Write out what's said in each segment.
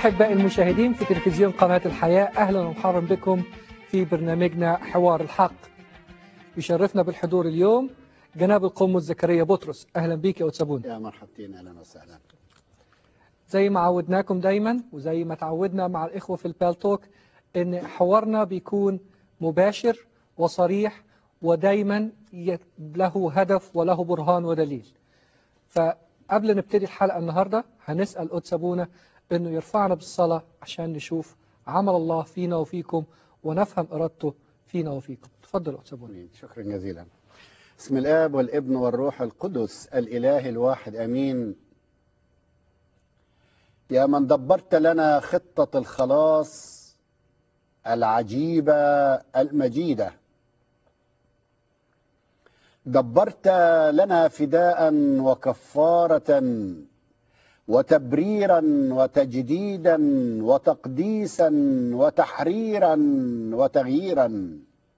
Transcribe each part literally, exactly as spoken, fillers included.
أحبائي المشاهدين في تلفزيون قناة الحياة، أهلا ومرحبا بكم في برنامجنا حوار الحق. يشرفنا بالحضور اليوم جناب القمص زكريا بطرس. أهلا بيك يا أتسابون. يا مرحبتين، أهلا وسهلا. زي ما عودناكم دايما وزي ما تعودنا مع الإخوة في البالتوك إن حوارنا بيكون مباشر وصريح ودايما له هدف وله برهان ودليل. فقبل نبتدي الحلقة النهاردة هنسأل أتسابونا إنه يرفعنا بالصلاة عشان نشوف عمل الله فينا وفيكم ونفهم إرادته فينا وفيكم. تفضل أتسابونا. شكرا جزيلا. بسم الآب والابن والروح القدس الإله الواحد أمين. يا من دبرت لنا خطة الخلاص العجيبة المجيدة، دبرت لنا فداء وكفارة وتبريرا وتجديدا وتقديسا وتحريرا وتغييرا.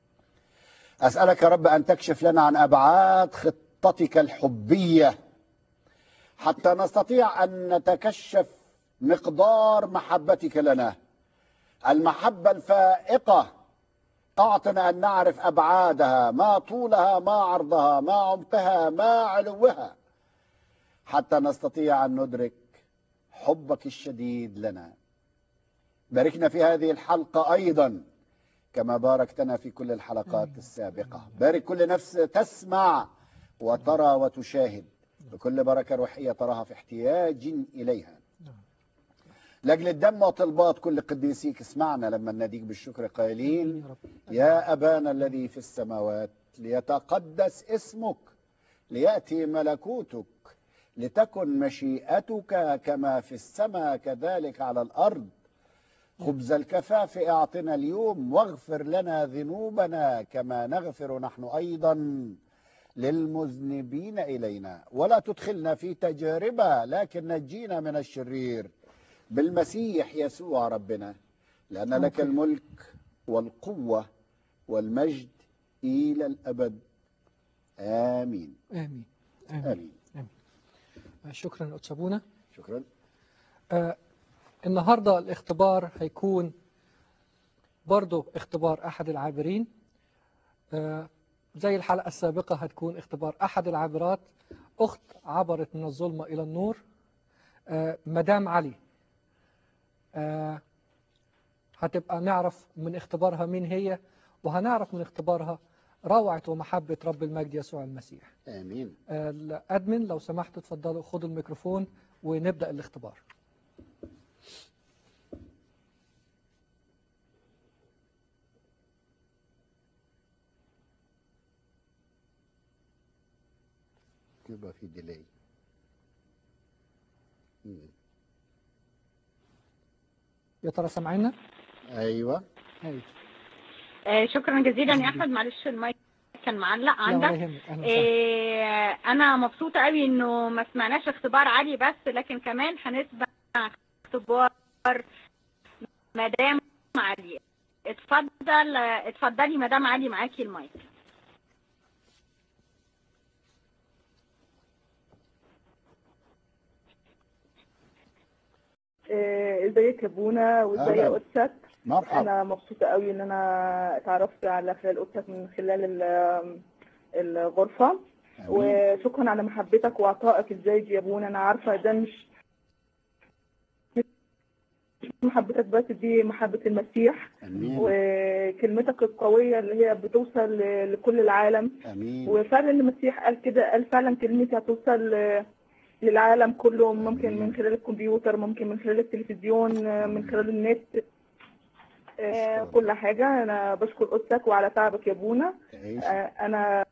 أسألك يا رب أن تكشف لنا عن أبعاد خطتك الحبية حتى نستطيع أن نتكشف مقدار محبتك لنا، المحبة الفائقة. أعطنا أن نعرف أبعادها، ما طولها ما عرضها ما عمقها ما علوها، حتى نستطيع أن ندرك حبك الشديد لنا. باركنا في هذه الحلقة أيضا كما باركتنا في كل الحلقات السابقة. بارك كل نفس تسمع وترى وتشاهد بكل بركة روحية تراها في احتياج إليها. لأجل الدم وطلبات كل قديسيك اسمعنا لما نناديك بالشكر قائلين: يا أبانا الذي في السماوات، ليتقدس اسمك، ليأتي ملكوتك، لتكن مشيئتك كما في السماء كذلك على الأرض. خبز الكفاف اعطنا اليوم، واغفر لنا ذنوبنا كما نغفر نحن أيضا للمذنبين إلينا، ولا تدخلنا في تجربة لكن نجينا من الشرير بالمسيح يسوع ربنا، لأن لك الملك والقوة والمجد إلى الأبد. آمين. آمين. آمين. آمين. آمين. شكرا أتسابونا. شكرا. آه النهاردة الاختبار هيكون برضو اختبار أحد العابرين. آه زي الحلقة السابقة هتكون اختبار أحد العابرات، أخت عبرت من الظلمة إلى النور، آه مدام علي. آه هتبقى نعرف من اختبارها مين هي، وهنعرف من اختبارها روعة ومحبة رب المجد يسوع المسيح. آمين. آه الأدمن لو سمحت تفضلوا خدوا الميكروفون ونبدأ الاختبار. يبقى في ديلي. يا ترى سامعيننا؟ ايوه. ايوه. آه شكرا جزيلا يا احمد. معلش المايك كان معلق عندك. آه انا مبسوطه قوي انه ما سمعناش اختبار علي بس، لكن كمان هنسمع اختبار مدام علي. اتفضل اتفضلي مدام علي، معاكي المايك. ازيك يا بونا وازاي قدسك؟ مرحبا. انا مبسوطه قوي ان انا اتعرفت على خلال قدسك من خلال الغرفه. أمين. وشكرا على محبتك وعطائك الزايد يا بونا. انا عارفه ده مش محبتك بس، دي محبه المسيح. أمين. وكلمتك القويه اللي هي بتوصل لكل العالم. أمين. وفعلا المسيح قال كده، قال فعلا كلمتي هتوصل للعالم كله، ممكن من خلال الكمبيوتر، ممكن من خلال التلفزيون، من خلال النت، آه كل حاجة. أنا بشكر قدسك وعلى تعبك يا بونا. آه أنا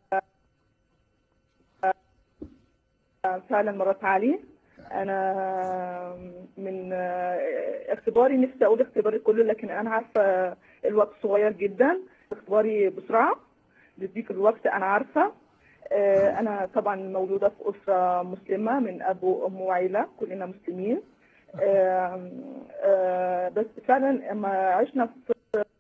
فعلا مرات علي. أنا من آه اختباري نفسي أقول اختباري كله، لكن أنا عارفة الوقت صغير جدا. اختباري بسرعة بديك الوقت. أنا عارفة أنا طبعا مولودة في أسرة مسلمة من أب وأم وعيلة، كلنا مسلمين. بس فعلا لما عشنا في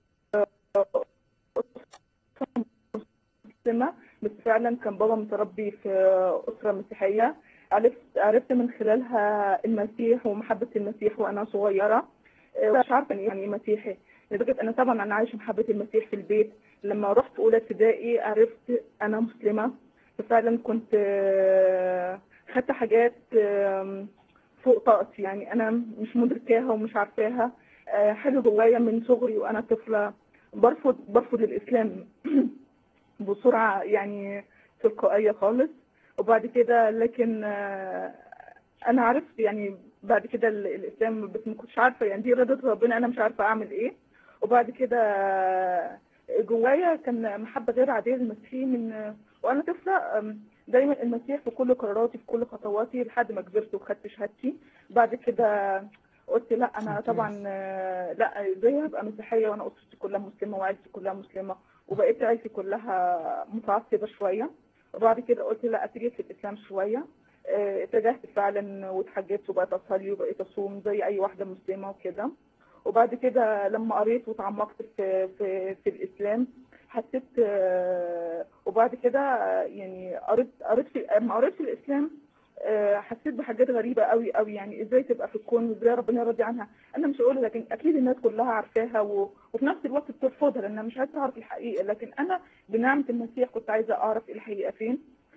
أسرة مسلمة، بس فعلا كان بابا متربي في أسرة مسيحية. عرفت عرفت من خلالها المسيح ومحبة المسيح وأنا صغيرة. مش عارفه يعني ايه مسيحي، لدرجه انا طبعا انا عايشه محبه المسيح في البيت. لما رحت اولى ابتدائي عرفت انا مسلمه، ففعلا كنت خدت حاجات فوق طاقتي، يعني انا مش مدركاها ومش عارفاها. حاجه جوايا من صغري وانا طفله برفض برفض الاسلام بسرعه، يعني تلقائيه خالص. وبعد كده لكن انا عرفت يعني بعد كده الاسلام، بس ما كنتش عارفه يعني دي رضا ربنا، انا مش عارفه اعمل ايه. وبعد كده جوايا كان محبه غير عاديه للمسيح من وانا طفله، دايما المسيح في كل قراراتي في كل خطواتي لحد ما كبرت وخدت شهادتي. بعد كده قلت لا انا طبعا لا ازاي هبقى مسيحيه وانا اسرتي كلها مسلمه وعائلتي كلها مسلمه وبقيت عائلتي كلها متعصبه شويه. وبعد كده قلت لا اتجه في الاسلام شويه، اتجهت فعلا واتحجبت وبقيت اصلي وبقيت اصوم زي اي واحده مسلمه وكده. وبعد كده لما قريت وتعمقت في في في الاسلام حسيت، وبعد كده يعني قريت قريت في لما قريت في الاسلام حسيت بحاجات غريبه قوي قوي، يعني ازاي تبقى في الكون وازاي ربنا راضي عنها. انا مش هقول لكن اكيد الناس كلها عارفاها و... وفي نفس الوقت بترفضها لانها مش عايزه تعرف الحقيقه، لكن انا بنعمه المسيح كنت عايزه اعرف الحقيقه فين.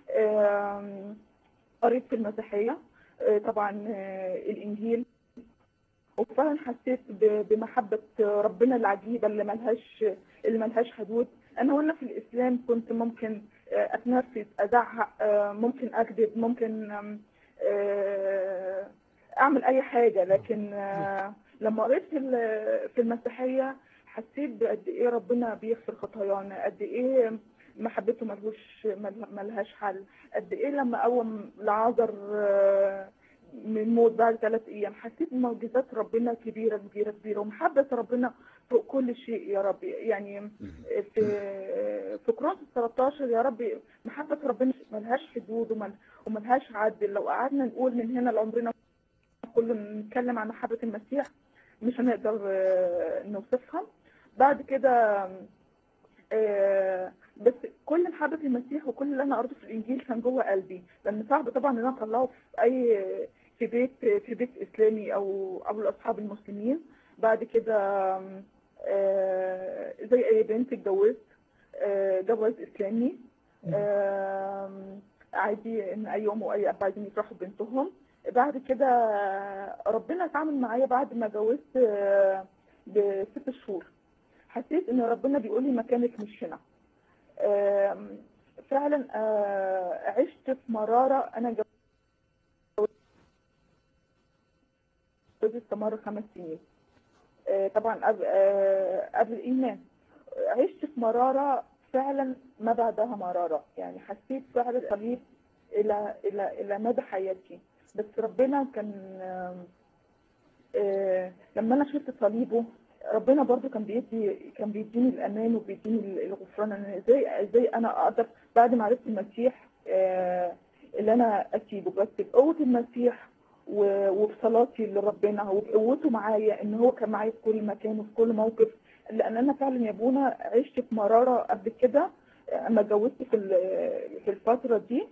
قريت في المسيحيه طبعا الانجيل، وفعلا حسيت بمحبه ربنا العجيبه اللي ملهاش اللي ملهاش حدود. انا وانا في الاسلام كنت ممكن اتنرفز ازعق، ممكن اكذب، ممكن اعمل اي حاجه، لكن لما قريت في المسيحيه حسيت بقد ايه ربنا بيغفر خطايانا، قد ايه محبته ملهوش ملهاش حل، قد ايه لما قوم لعازر من الموت بعد ثلاث ايام حسيت بمعجزات ربنا كبيره كبيره كبيره، ومحبه ربنا فوق كل شيء يا رب. يعني في في كورنثوس ثلاثة عشر يا رب محبه ربنا ملهاش حدود وملهاش عد. لو قعدنا نقول من هنا لعمرنا كله نتكلم عن محبه المسيح مش هنقدر نوصفها. بعد كده بس كل محبه المسيح وكل اللي انا قريته في الانجيل كان جوه قلبي، لان صعب طبعا ان انا اطلعه في اي في بيت في بيت اسلامي او او الاصحاب المسلمين. بعد كده زي اي بنت اتجوزت جواز اسلامي عادي، ان اي ام واي اب عايزين يفرحوا ببنتهم. بعد كده ربنا اتعامل معايا بعد ما اتجوزت بست شهور، حسيت ان ربنا بيقول لي مكانك مش هنا. فعلا عشت في مراره. انا جوزي استمر خمس سنين طبعا قبل قبل الايمان. عشت في مراره فعلا ما بعدها مراره، يعني حسيت فعلا صليب الى الى الى مدى حياتي. بس ربنا كان لما انا شلت صليبه ربنا برضو كان بيدي كان بيديني الامان وبيديني الغفران. انا ازاي ازاي انا اقدر بعد ما عرفت المسيح اللي انا اسيبه، بس بقوه المسيح وبصلاتي لربنا وبقوته معايا ان هو كان معايا في كل مكان وفي كل موقف. لان انا فعلا يا ابونا عشت في مراره قبل كده اما اتجوزت في في الفتره دي،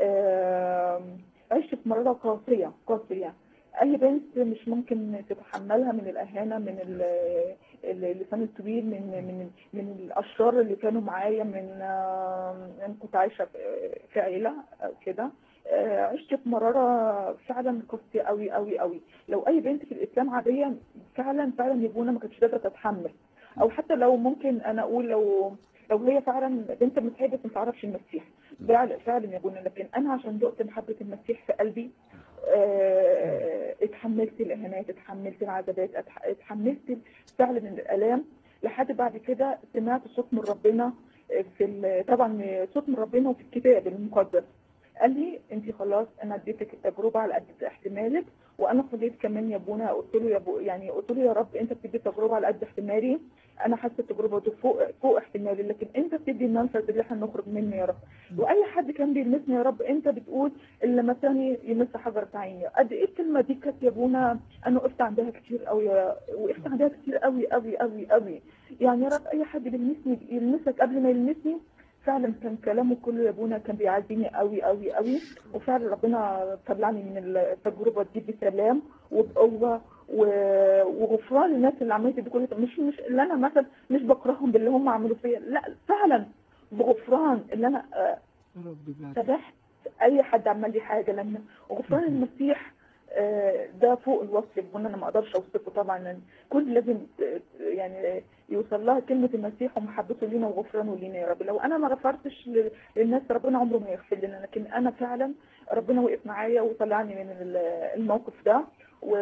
عشت في مراره قاسيه قاسيه اي بنت مش ممكن تتحملها، من الاهانه، من اللسان الطويل، من من من الاشرار اللي كانوا معايا. من انا كنت عايشه في عيله كده، عشت في مراره فعلا قاسيه قوي قوي قوي. لو اي بنت في الاسلام عاديه فعلا فعلا يبونا ما كانتش قادره تتحمل، او حتى لو ممكن انا اقول لو لو هي فعلا بنت مسيحيه بس ما تعرفش المسيح فعلا فعلا يبونا. لكن انا عشان دقت محبه المسيح في قلبي اه اتحملت الاهانات، اتحملت العذابات، اتحملت فعلا الالام، لحد بعد كده سمعت صوت من ربنا في طبعا صوت من ربنا وفي الكتاب المقدس قال لي انت خلاص انا اديتك التجربه على قد احتمالك. وانا صليت كمان يا ابونا قلت له يا ابو يعني قلت له يا رب انت بتدي تجربه على قد احتمالي، انا حاسه التجربه دي فوق فوق احتمالي، لكن انت بتدي المنفذ اللي احنا نخرج منه يا رب. واي حد كان بيلمسني يا رب انت بتقول اللي مثلا يمس حجر عيني. قد ايه الكلمه دي كانت يا ابونا انا وقفت عندها كتير قوي، وقفت عندها كتير قوي قوي قوي قوي. يعني يا رب اي حد بيلمسني يلمسك قبل ما يلمسني. فعلا كان كلامه كله يا ابونا كان بيعزيني قوي قوي قوي، وفعلا ربنا طلعني من التجربه دي بسلام وبقوه وغفران الناس اللي عملت دي كلها. مش مش اللي انا مثلا مش بكرههم باللي هم عملوا فيا، لا فعلا بغفران اللي انا سامحت اي حد عمل لي حاجه. لان غفران المسيح ده فوق الوصف، وانا انا ما اقدرش اوصفه طبعا. كل لازم يعني يوصل لها كلمه المسيح ومحبته لينا وغفرانه لينا يا رب. لو انا ما غفرتش للناس ربنا عمره ما يغفر لنا، لكن انا فعلا ربنا وقف معايا وطلعني من الموقف ده، و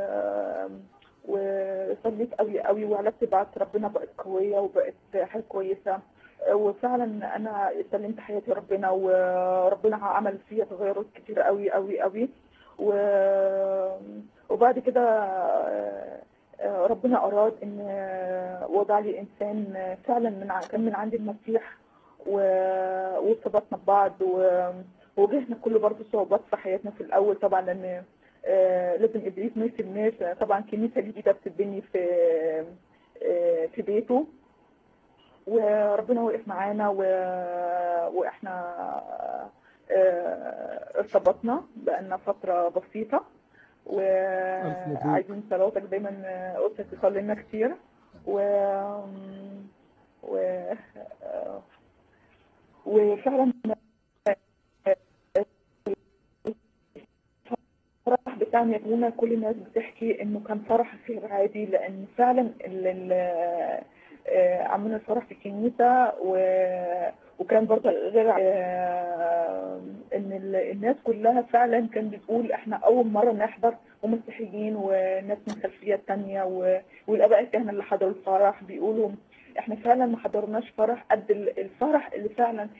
وصليت قوي قوي وعلاقتي بعد ربنا بقت قويه وبقت حاجه كويسه. وفعلا انا سلمت حياتي ربنا، وربنا عمل فيها تغيرات كتير قوي قوي قوي. وبعد كده ربنا اراد ان وضع لي انسان فعلا من كان من عند المسيح، وارتبطنا ببعض، وواجهنا كل برضه صعوبات في حياتنا في الاول طبعا، لان لازم ابليس ما يسيبناش. طبعا كنيسه جديده بتتبني في في بيته، وربنا وقف معانا، واحنا ارتبطنا بقالنا فتره بسيطه. وعايزين صلاتك دايما، قلت تصلي لنا كتير. و و وفعلا الفرح بتاعنا يا ابونا كل الناس بتحكي انه كان فرح غير عادي، لان فعلا عملنا الفرح في الكنيسه، وكان برضه غير ان الناس كلها فعلا كان بتقول احنا اول مره نحضر، ومسيحيين وناس من خلفيات ثانيه، والاباء الكهنه اللي حضروا الفرح بيقولوا احنا فعلا ما حضرناش فرح قد الفرح اللي فعلا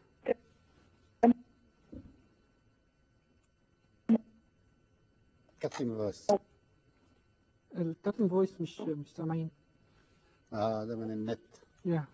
كابتن فويس. الكابتن فويس مش مش سامعين. اه ده من النت. yeah.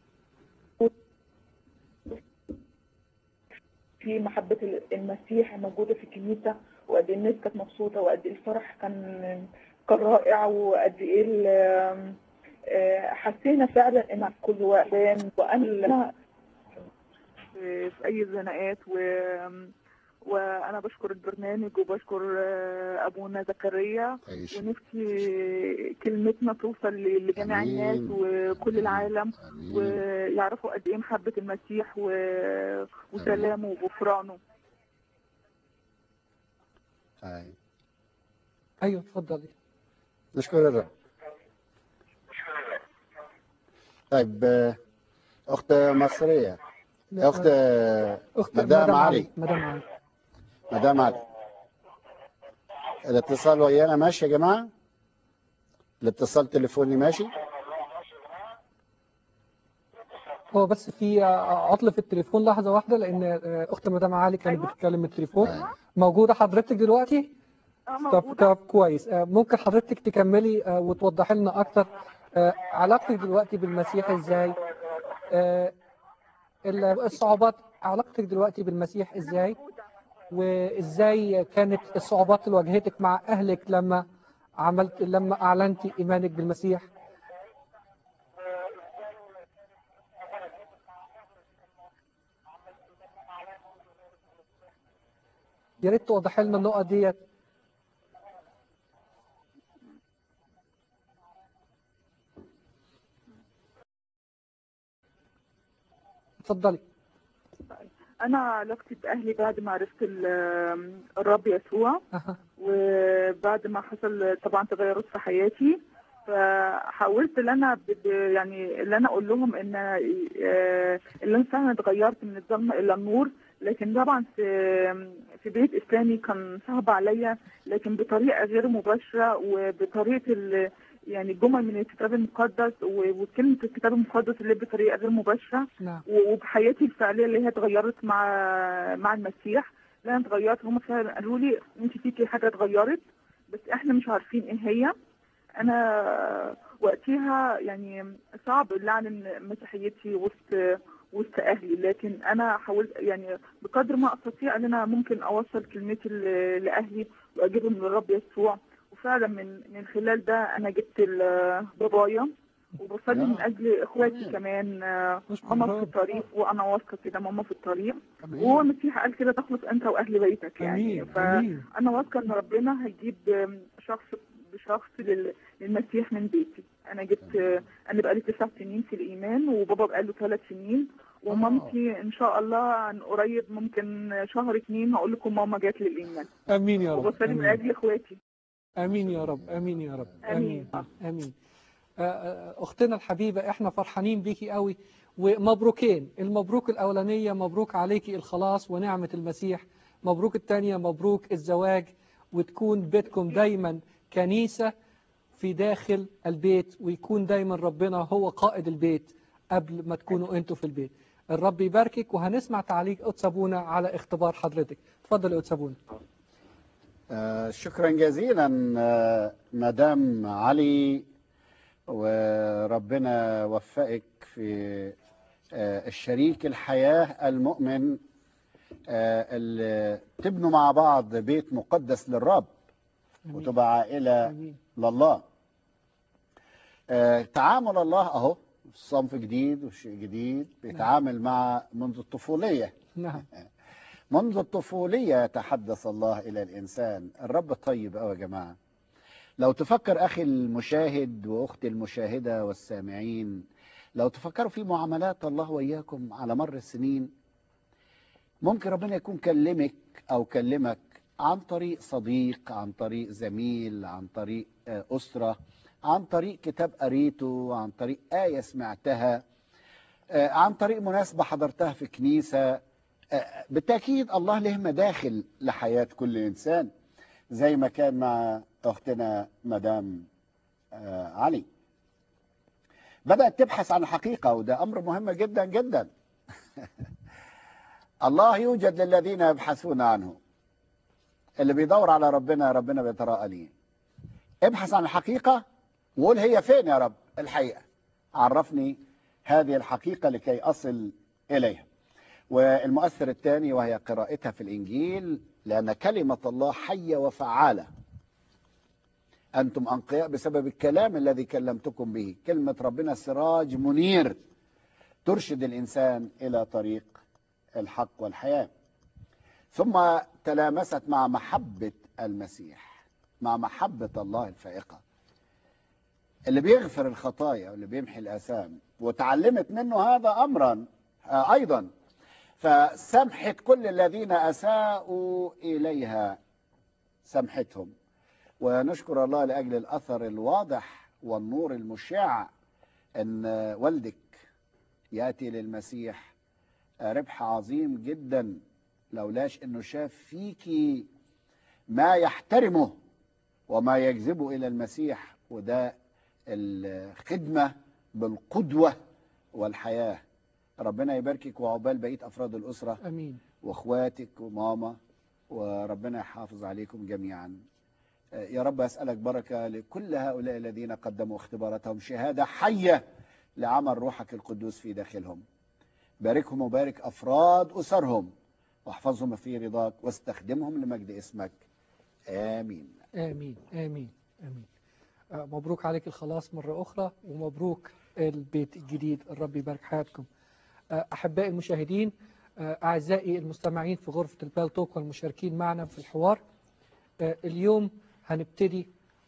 في محبة المسيح موجودة في الكنيسة، وقد الناس كانت مبسوطة، وقد الفرح كان كان رائع، وقد ايه حسينا فعلا ان كل واحد وانا في اي زناقات. و وانا بشكر البرنامج وبشكر ابونا زكريا، ونفسي كلمتنا توصل لجميع الناس وكل العالم، ويعرفوا قد ايه محبه المسيح وسلامه وغفرانه. ايوه اتفضلي. نشكر الرب. طيب اخت مصريه، اخت مدام علي. مدام علي مدام علي الاتصال ويانا ماشي يا جماعه؟ الاتصال تليفوني ماشي؟ هو بس في عطل في التليفون لحظه واحده، لان اخت مدام علي كانت أيوة. بتتكلم التليفون. أيوة. موجوده حضرتك دلوقتي؟ طب طب كويس. ممكن حضرتك تكملي وتوضحي لنا اكتر علاقتك دلوقتي بالمسيح ازاي؟ الصعوبات، علاقتك دلوقتي بالمسيح ازاي؟ وازاي كانت الصعوبات اللي واجهتك مع اهلك لما عملت لما اعلنتي ايمانك بالمسيح؟ يا ريت توضحي لنا النقط ديت. اتفضلي. انا علاقتي باهلي بعد ما عرفت الرب يسوع، أه. وبعد ما حصل طبعا تغيرات في حياتي، فحاولت ان انا يعني اللي انا اقول لهم ان اللي انا فعلا اتغيرت من الظلمه الى النور. لكن طبعا في في بيت اسلامي كان صعب عليا، لكن بطريقه غير مباشره، وبطريقه يعني جمل من الكتاب المقدس وكلمه الكتاب المقدس اللي بطريقه غير مباشره. نعم. وبحياتي الفعليه اللي هي اتغيرت مع مع المسيح. لا انا اتغيرت، هم فعلا قالوا لي انت فيكي حاجه اتغيرت، بس احنا مش عارفين ايه هي. انا وقتها يعني صعب اللي اعلن مسيحيتي وسط وسط اهلي، لكن انا حاولت يعني بقدر ما استطيع ان انا ممكن اوصل كلمتي لاهلي واجيبهم للرب يسوع. وفعلا من من خلال ده انا جبت بابايا، وبصلي من اجل اخواتي كمان. ماما في الطريق، وانا واثقه كده ماما في الطريق، وهو المسيح قال كده تخلص انت واهل بيتك يعني. فانا واثقه ان ربنا هيجيب شخص بشخص لل- للمسيح من بيتي. انا جبت انا بقالي تسع سنين في الايمان، وبابا بقاله ثلاث سنين، ومامتي ان شاء الله عن قريب ممكن شهر اتنين هقول لكم ماما جات للايمان. امين يا رب. وبصلي من اجل اخواتي. امين يا رب. امين يا رب. امين. امين, آمين. اختنا الحبيبه، احنا فرحانين بيكي قوي، ومبروكين. المبروك الاولانيه مبروك عليكي الخلاص ونعمه المسيح، مبروك الثانيه مبروك الزواج، وتكون بيتكم دايما كنيسه في داخل البيت، ويكون دايما ربنا هو قائد البيت قبل ما تكونوا انتوا في البيت. الرب يباركك. وهنسمع تعليق قدس ابونا على اختبار حضرتك. اتفضل يا قدس ابونا. آه شكرا جزيلا آه مدام علي، وربنا وفقك في آه الشريك الحياة المؤمن، آه اللي تبنوا مع بعض بيت مقدس للرب وتبقى عائلة أمين. لله. آه تعامل الله اهو صنف جديد وشيء جديد بيتعامل نعم. مع منذ الطفولية. نعم. منذ الطفولية يتحدث الله إلى الإنسان. الرب طيب أوي يا جماعة. لو تفكر أخي المشاهد وأختي المشاهدة والسامعين، لو تفكروا في معاملات الله وإياكم على مر السنين، ممكن ربنا يكون كلمك أو كلمك عن طريق صديق، عن طريق زميل، عن طريق أسرة، عن طريق كتاب قريته، عن طريق آية سمعتها، عن طريق مناسبة حضرتها في كنيسة. بالتأكيد الله له مداخل لحياة كل إنسان، زي ما كان مع أختنا مدام علي. بدأت تبحث عن الحقيقة، وده أمر مهم جدا جدا. الله يوجد للذين يبحثون عنه. اللي بيدور على ربنا ربنا بيتراءى ليه. ابحث عن الحقيقة وقول هي فين يا رب الحقيقة، عرفني هذه الحقيقة لكي أصل إليها. والمؤثر الثاني وهي قراءتها في الإنجيل، لأن كلمة الله حية وفعالة. أنتم أنقياء بسبب الكلام الذي كلمتكم به. كلمة ربنا سراج منير ترشد الإنسان إلى طريق الحق والحياة. ثم تلامست مع محبة المسيح، مع محبة الله الفائقة اللي بيغفر الخطايا واللي بيمحي الآثام، وتعلمت منه هذا أمرا أيضا. فسمحت كل الذين أساءوا إليها، سمحتهم. ونشكر الله لأجل الأثر الواضح والنور المشع أن والدك يأتي للمسيح. ربح عظيم جدا، لولاش أنه شاف فيكي ما يحترمه وما يجذبه إلى المسيح، وده الخدمة بالقدوة والحياة. ربنا يباركك وعقبال بقية أفراد الأسرة. أمين. وأخواتك وماما، وربنا يحافظ عليكم جميعا. يا رب أسألك بركة لكل هؤلاء الذين قدموا اختباراتهم شهادة حية لعمل روحك القدوس في داخلهم. باركهم وبارك أفراد أسرهم، واحفظهم في رضاك، واستخدمهم لمجد اسمك. آمين آمين آمين آمين. مبروك عليك الخلاص مرة أخرى، ومبروك البيت الجديد. الرب يبارك حياتكم. أحبائي المشاهدين، أعزائي المستمعين في غرفة البالتوك والمشاركين معنا في الحوار، اليوم هنبتدي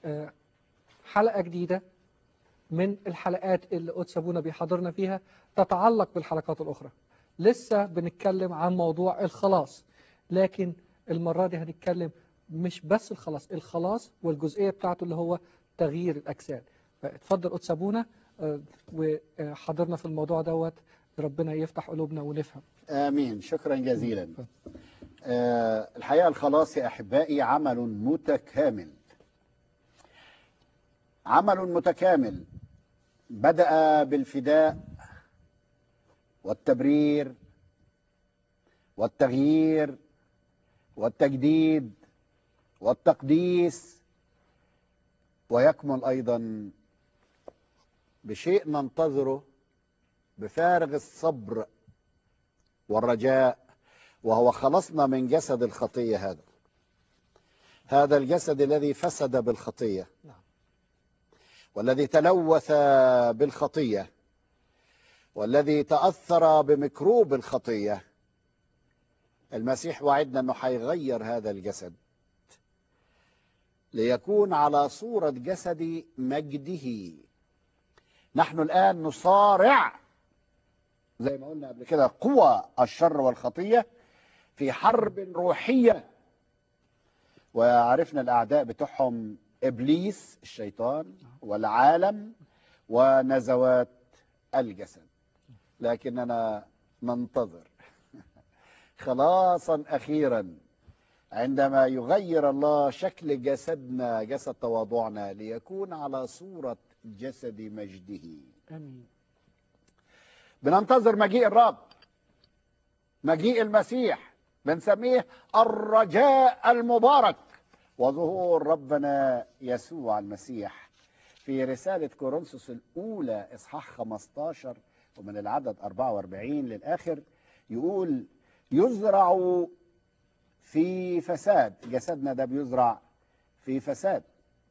حلقة جديدة من الحلقات اللي قدس أبونا بيحضرنا فيها، تتعلق بالحلقات الأخرى. لسه بنتكلم عن موضوع الخلاص، لكن المرة دي هنتكلم مش بس الخلاص، الخلاص والجزئية بتاعته اللي هو تغيير الأجساد. فاتفضل قدس أبونا وحضرنا في الموضوع دوت. ربنا يفتح قلوبنا ونفهم. آمين. شكرا جزيلا. آه الحقيقة الخلاص يا أحبائي عمل متكامل، عمل متكامل بدأ بالفداء والتبرير والتغيير والتجديد والتقديس، ويكمل أيضا بشيء ننتظره بفارغ الصبر والرجاء، وهو خلصنا من جسد الخطية. هذا هذا الجسد الذي فسد بالخطية والذي تلوث بالخطية والذي تأثر بميكروب الخطية. المسيح وعدنا أنه حيغير هذا الجسد، ليكون على صورة جسد مجده. نحن الآن نصارع زي ما قلنا قبل كده قوى الشر والخطية في حرب روحية، وعرفنا الأعداء بتوعهم إبليس الشيطان والعالم ونزوات الجسد. لكننا ننتظر خلاصا أخيرا عندما يغير الله شكل جسدنا، جسد تواضعنا، ليكون على صورة جسد مجده. آمين. بننتظر مجيء الرب، مجيء المسيح، بنسميه الرجاء المبارك وظهور ربنا يسوع المسيح. في رسالة كورنثوس الأولى إصحاح خمسة عشر ومن العدد أربعة وأربعين للآخر يقول: يزرع في فساد. جسدنا ده بيزرع في فساد،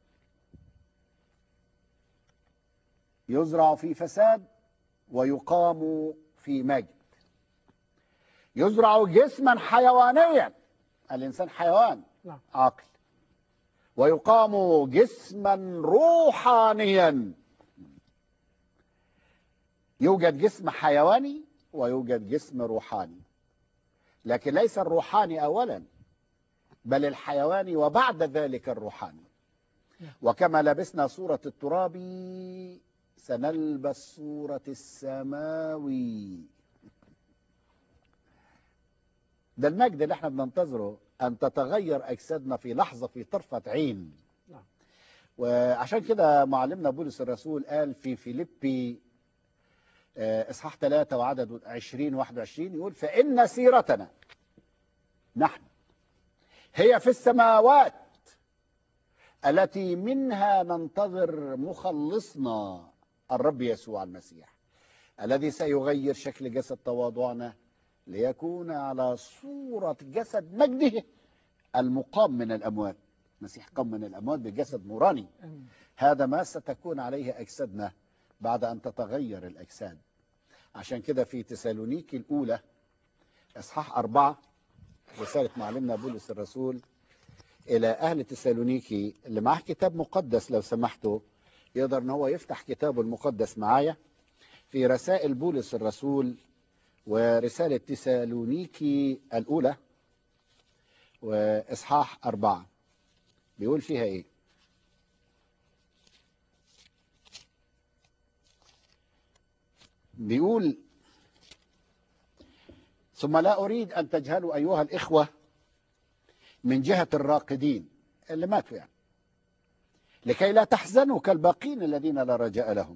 يزرع في فساد ويقام في مجد. يزرع جسما حيوانيا، الإنسان حيوان عاقل، ويقام جسما روحانيا. يوجد جسم حيواني ويوجد جسم روحاني، لكن ليس الروحاني أولا بل الحيواني وبعد ذلك الروحاني. وكما لبسنا صورة التراب سنلبس صورة السماوي. ده المجد اللي احنا بننتظره، أن تتغير أجسادنا في لحظة، في طرفة عين. وعشان كده معلمنا بولس الرسول قال في فيليبي إصحاح ثلاثة وعدد عشرين واحد وعشرين يقول: فإن سيرتنا نحن هي في السماوات التي منها ننتظر مخلصنا الرب يسوع المسيح، الذي سيغير شكل جسد تواضعنا ليكون على صورة جسد مجده المقام من الأموات. المسيح قام من الأموات بجسد نوراني. هذا ما ستكون عليه أجسادنا بعد أن تتغير الأجساد. عشان كده في تسالونيكي الأولى إصحاح أربعة، رسالة معلمنا بولس الرسول إلى أهل تسالونيكي، اللي معاه كتاب مقدس لو سمحتوا يقدر أن هو يفتح كتابه المقدس معايا في رسائل بولس الرسول ورسالة تسالونيكي الأولى وإصحاح أربعة. بيقول فيها إيه؟ بيقول: ثم لا أريد أن تجهلوا أيها الإخوة من جهة الراقدين اللي ماتوا يعني، لكي لا تحزنوا كالباقين الذين لا رجاء لهم.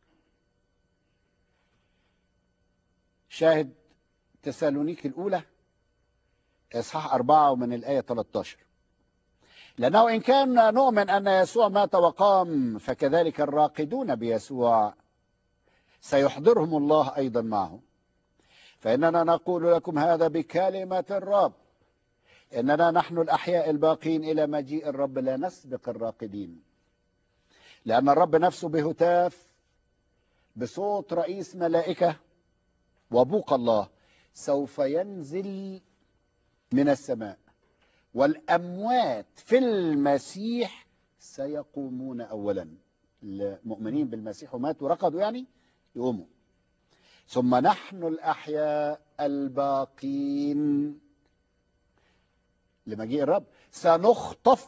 شاهد تسالونيك الأولى إصحاح أربعة ومن الآية ثلاثة عشر: لأنه إن كان نؤمن أن يسوع مات وقام، فكذلك الراقدون بيسوع سيحضرهم الله أيضا معه. فإننا نقول لكم هذا بكلمة الرب، إننا نحن الأحياء الباقين إلى مجيء الرب لا نسبق الراقدين. لأن الرب نفسه بهتاف بصوت رئيس ملائكة وبوق الله سوف ينزل من السماء، والأموات في المسيح سيقومون أولا. المؤمنين بالمسيح وماتوا ورقدوا يعني يقوموا. ثم نحن الأحياء الباقين لمجيء الرب سنخطف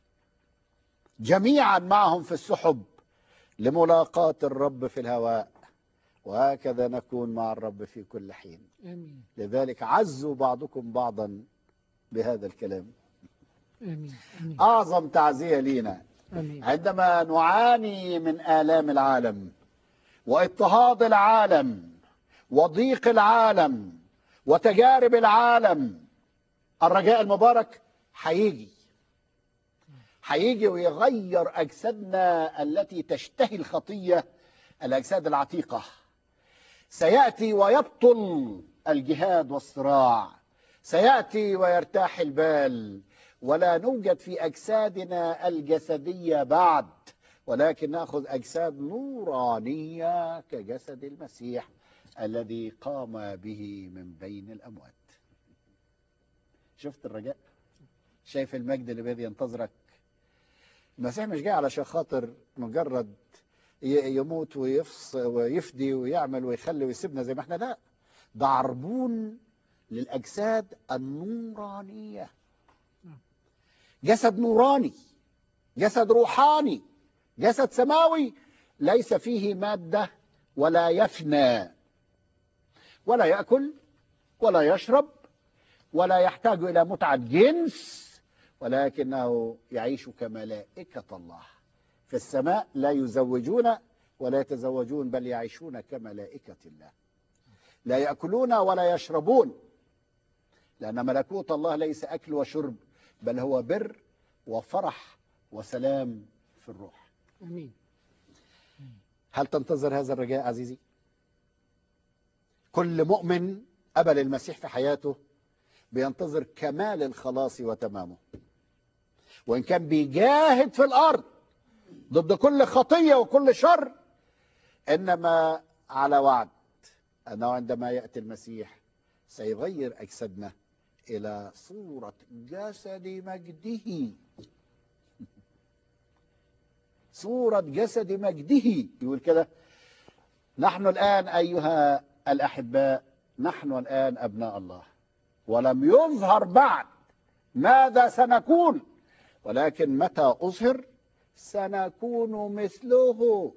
جميعا معهم في السحب لملاقاة الرب في الهواء، وهكذا نكون مع الرب في كل حين. آمين. لذلك عزوا بعضكم بعضا بهذا الكلام. آمين. آمين. أعظم تعزية لينا آمين. عندما نعاني من آلام العالم واضطهاد العالم وضيق العالم وتجارب العالم. الرجاء المبارك هيجي هيجي ويغير أجسادنا التي تشتهي الخطية، الأجساد العتيقة. سيأتي ويبطل الجهاد والصراع، سيأتي ويرتاح البال، ولا نوجد في أجسادنا الجسدية بعد، ولكن نأخذ أجساد نورانية كجسد المسيح الذي قام به من بين الأموات. شفت الرجاء؟ شايف المجد اللي بيدي ينتظرك؟ المسيح مش جاي علشان خاطر مجرد يموت ويفص ويفدي ويعمل ويخلي ويسيبنا زي ما احنا، لا، ده عربون للأجساد النورانية. جسد نوراني، جسد روحاني، جسد سماوي ليس فيه مادة ولا يفنى ولا يأكل ولا يشرب ولا يحتاج إلى متعة جنس، ولكنه يعيش كملائكة الله في السماء، لا يزوجون ولا يتزوجون بل يعيشون كملائكة الله، لا يأكلون ولا يشربون، لأن ملكوت الله ليس أكل وشرب بل هو بر وفرح وسلام في الروح. أمين. هل تنتظر هذا الرجاء عزيزي؟ كل مؤمن قبل المسيح في حياته بينتظر كمال الخلاص وتمامه، وإن كان بيجاهد في الأرض ضد كل خطية وكل شر، إنما على وعد أنه عندما يأتي المسيح سيغير أجسادنا إلى صورة جسد مجده. صورة جسد مجده، يقول كده: نحن الآن أيها الأحباء، نحن الآن أبناء الله، ولم يظهر بعد ماذا سنكون، ولكن متى أظهر سنكون مثله.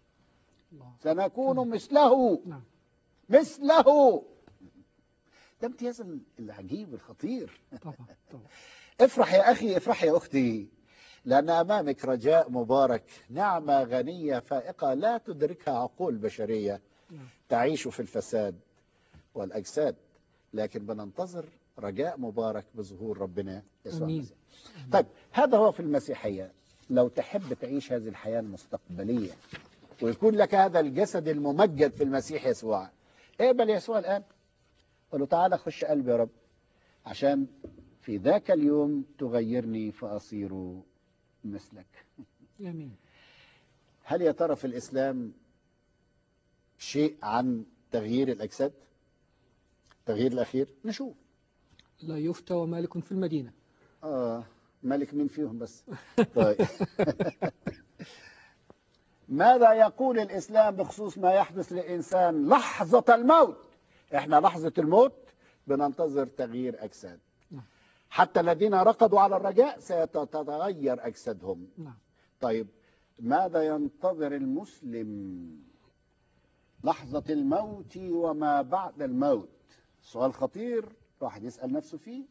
سنكون مثله مثله. ده امتياز العجيب الخطير. طبعا طبعا. افرح يا أخي، افرح يا أختي، لأن أمامك رجاء مبارك، نعمة غنية فائقة لا تدركها عقول بشرية تعيش في الفساد والأجساد، لكن بننتظر رجاء مبارك بظهور ربنا يسوع المسيح. طيب، هذا هو في المسيحية. لو تحب تعيش هذه الحياة المستقبلية ويكون لك هذا الجسد الممجد في المسيح يسوع، اقبل يسوع الآن، قل له: تعالى خش قلبي يا رب، عشان في ذاك اليوم تغيرني فأصير مثلك. آمين. هل يا ترى في الإسلام شيء عن تغيير الأجساد؟ تغيير الأخير نشوف. لا يفتى ومالك في المدينة. آه مالك مين فيهم بس؟ طيب. ماذا يقول الإسلام بخصوص ما يحدث للإنسان لحظة الموت؟ إحنا لحظة الموت بننتظر تغيير أجساد. حتى الذين رقدوا على الرجاء سيتغير أجسادهم. طيب، ماذا ينتظر المسلم لحظة الموت وما بعد الموت؟ سؤال خطير واحد يسأل نفسه فيه.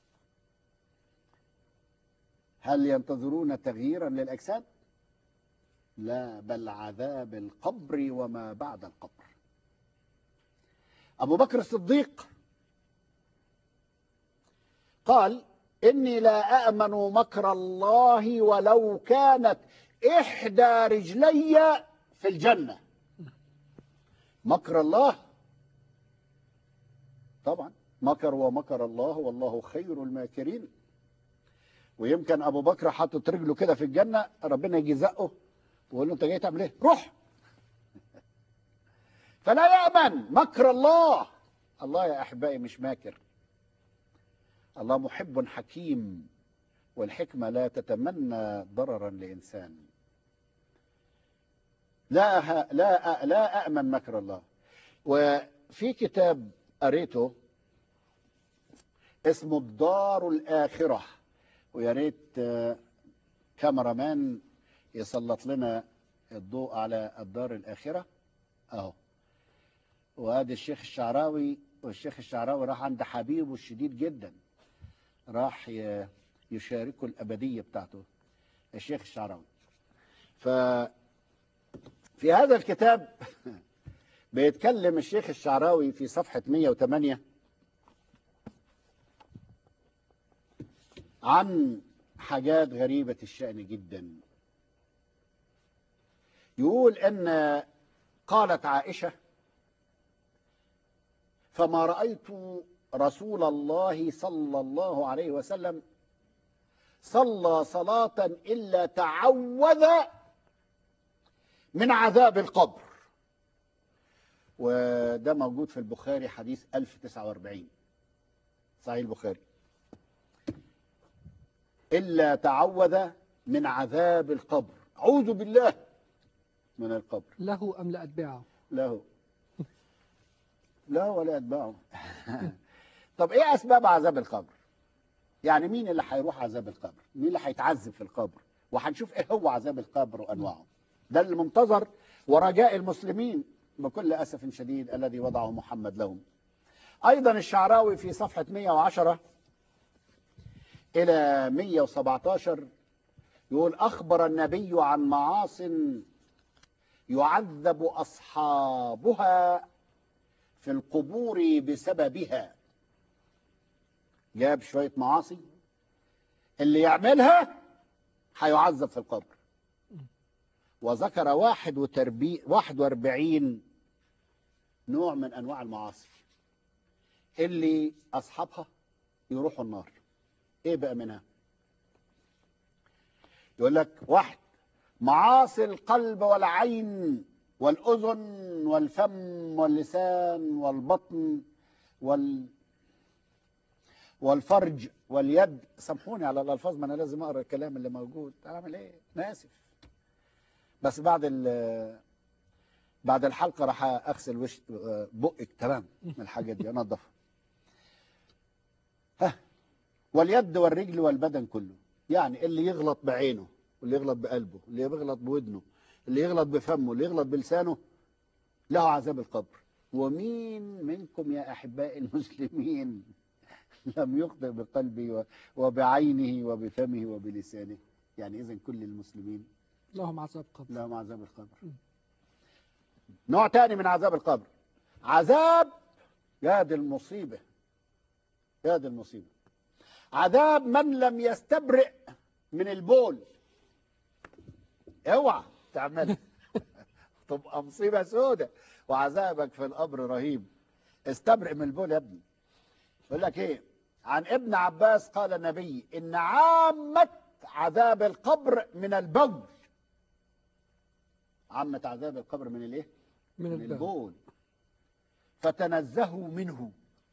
هل ينتظرون تغييرا للأجساد؟ لا، بل عذاب القبر وما بعد القبر. أبو بكر الصديق قال: إني لا أأمن مكر الله ولو كانت إحدى رجلي في الجنة. مكر الله طبعا، مكر ومكر الله والله خير الماكرين. ويمكن أبو بكر حاطط رجله كده في الجنة، ربنا يجي زقه ويقول له: أنت جاي تعمل إيه؟ روح. فلا يأمن مكر الله. الله يا أحبائي مش ماكر، الله محب حكيم، والحكمة لا تتمنى ضررا لإنسان. لا لا لا أأمن مكر الله. وفي كتاب قريته اسمه الدار الآخرة، ويا ريت كاميرامان يسلط لنا الضوء على الدار الآخرة أهو. وادي الشيخ الشعراوي، والشيخ الشعراوي راح عند حبيبه الشديد جدا، راح يشاركه الأبدية بتاعته الشيخ الشعراوي. ففي هذا الكتاب بيتكلم الشيخ الشعراوي في صفحة مئة وثمانية عن حاجات غريبة الشأن جدا. يقول أن قالت عائشة: فما رأيت رسول الله صلى الله عليه وسلم صلى صلاة إلا تعوذ من عذاب القبر. وده موجود في البخاري حديث ألف وتسعة وأربعين، صحيح البخاري. إلا تعوذ من عذاب القبر. أعوذ بالله من القبر. له أم لأتباعه؟ له. لا ولا أتباعه. طب إيه أسباب عذاب القبر؟ يعني مين اللي هيروح عذاب القبر؟ مين اللي هيتعذب في القبر؟ وهنشوف إيه هو عذاب القبر وأنواعه. ده اللي منتظر ورجاء المسلمين بكل أسف شديد الذي وضعه محمد لهم. أيضا الشعراوي في صفحة مئة وعشرة إلى مئة وسبعة عشر يقول: أخبر النبي عن معاصٍ يعذب أصحابها في القبور بسببها. جاب شوية معاصي اللي يعملها هيعذب في القبر، وذكر واحد واربعين نوع من أنواع المعاصي اللي أصحابها يروحوا النار. إيه بقى منها؟ يقول لك: واحد، معاصي القلب والعين والأذن والفم واللسان والبطن وال والفرج واليد. سامحوني على الألفاظ، ما أنا لازم أقرأ الكلام اللي موجود. أعمل إيه؟ أنا آسف. بس بعد بعد الحلقة راح أغسل وش بقك تمام من الحاجات دي، أنظفها. ها، واليد والرجل والبدن كله. يعني اللي يغلط بعينه، واللي يغلط بقلبه، اللي يغلط بودنه، اللي يغلط بفمه، اللي يغلط بلسانه، له عذاب القبر. ومين منكم يا أحبائي المسلمين لم يخطئ بقلبه وبعينه وبفمه وبلسانه؟ يعني إذن كل المسلمين لهم عذاب قبر. لهم عذاب القبر. نوع تاني من عذاب القبر، عذاب يا دي المصيبة، يا دي المصيبة، عذاب من لم يستبرئ من البول. اوعى تعمل تبقى مصيبة سودة، وعذابك في القبر رهيب. استبرئ من البول يا ابني. يقول لك ايه؟ عن ابن عباس قال النبي: ان عامة عذاب القبر من البول. عامة عذاب القبر من الايه؟ من, من البول. البول، فتنزهوا منه.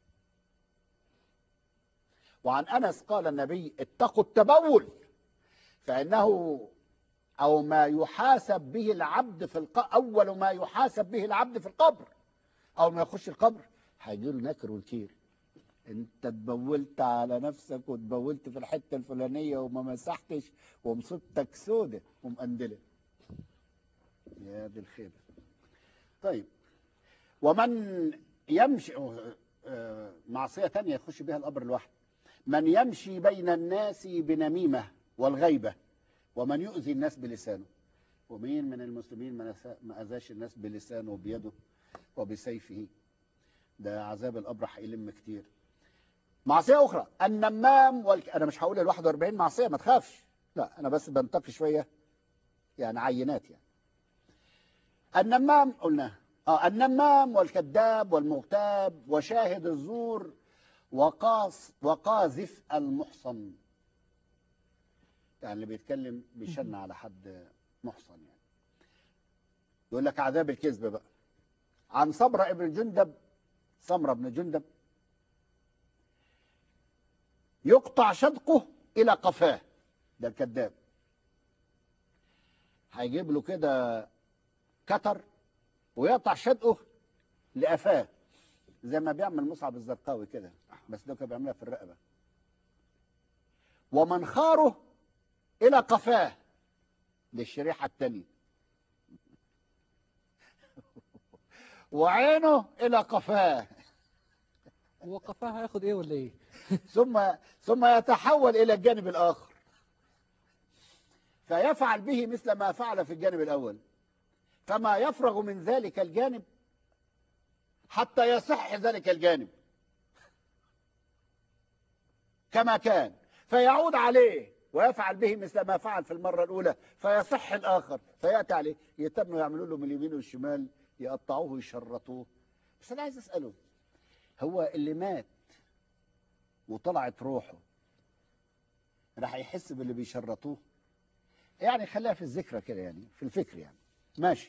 وعن أنس قال النبي: اتقوا التبول فإنه أو ما يحاسب به العبد في القبر، أول ما يحاسب به العبد في القبر. أول ما يخش القبر هيجي له نكر ونكير. أنت تبولت على نفسك وتبولت في الحتة الفلانية وما مسحتش ومصيبتك سودة ومقندلة. يا دي الخيبة. طيب، ومن يمشي معصية تانية يخش بها القبر الواحد: من يمشي بين الناس بنميمة والغيبة، ومن يؤذي الناس بلسانه. ومين من المسلمين ما أذاش الناس بلسانه وبيده وبسيفه؟ ده عذاب القبر هيلم كتير. معصية أخرى النمام والك... أنا مش هقول ال واحد وأربعين معصية، ما تخافش، لا أنا بس بنتقي شوية يعني عينات. يعني النمام قلنا آه النمام والكذاب والمغتاب وشاهد الزور وقاص وقاذف المحصن. يعني اللي بيتكلم بيشن على حد محصن. يعني يقول لك عذاب الكذب بقى. عن صبرة ابن جندب، سمرة بن جندب، يقطع شدقه إلى قفاه. ده الكذاب. هيجيب له كده كتر ويقطع شدقه لقفاه، زي ما بيعمل مصعب الزرقاوي كده، بس ده كان بيعملها في الرقبة. ومنخاره إلى قفاه، للشريحة التانية. وعينه إلى قفاه. هو قفاه هياخد إيه ولا إيه؟ ثم ثم يتحول إلى الجانب الآخر فيفعل به مثل ما فعل في الجانب الأول، فما يفرغ من ذلك الجانب حتى يصح ذلك الجانب كما كان، فيعود عليه ويفعل به مثل ما فعل في المرة الأولى، فيصح الآخر، فيأتي عليه. يتموا يعملوا له من اليمين والشمال، يقطعوه ويشرطوه. بس أنا عايز أسأله، هو اللي مات وطلعت روحه راح يحس باللي بيشرطوه؟ يعني خليها في الذكرى كده، يعني في الفكر يعني ماشي.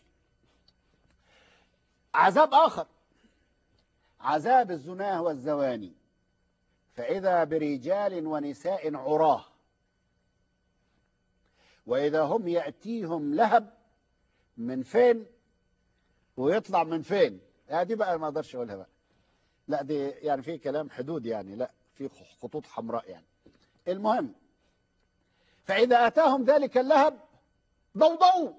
عذاب آخر عذاب الزناه والزواني، فإذا برجال ونساء عراه وإذا هم يأتيهم لهب من فين ويطلع من فين. يعني دي بقى ما اقدرش اقولها بقى، لا دي يعني في كلام حدود، يعني لا في خطوط حمراء يعني. المهم، فإذا أتاهم ذلك اللهب ضوضوا،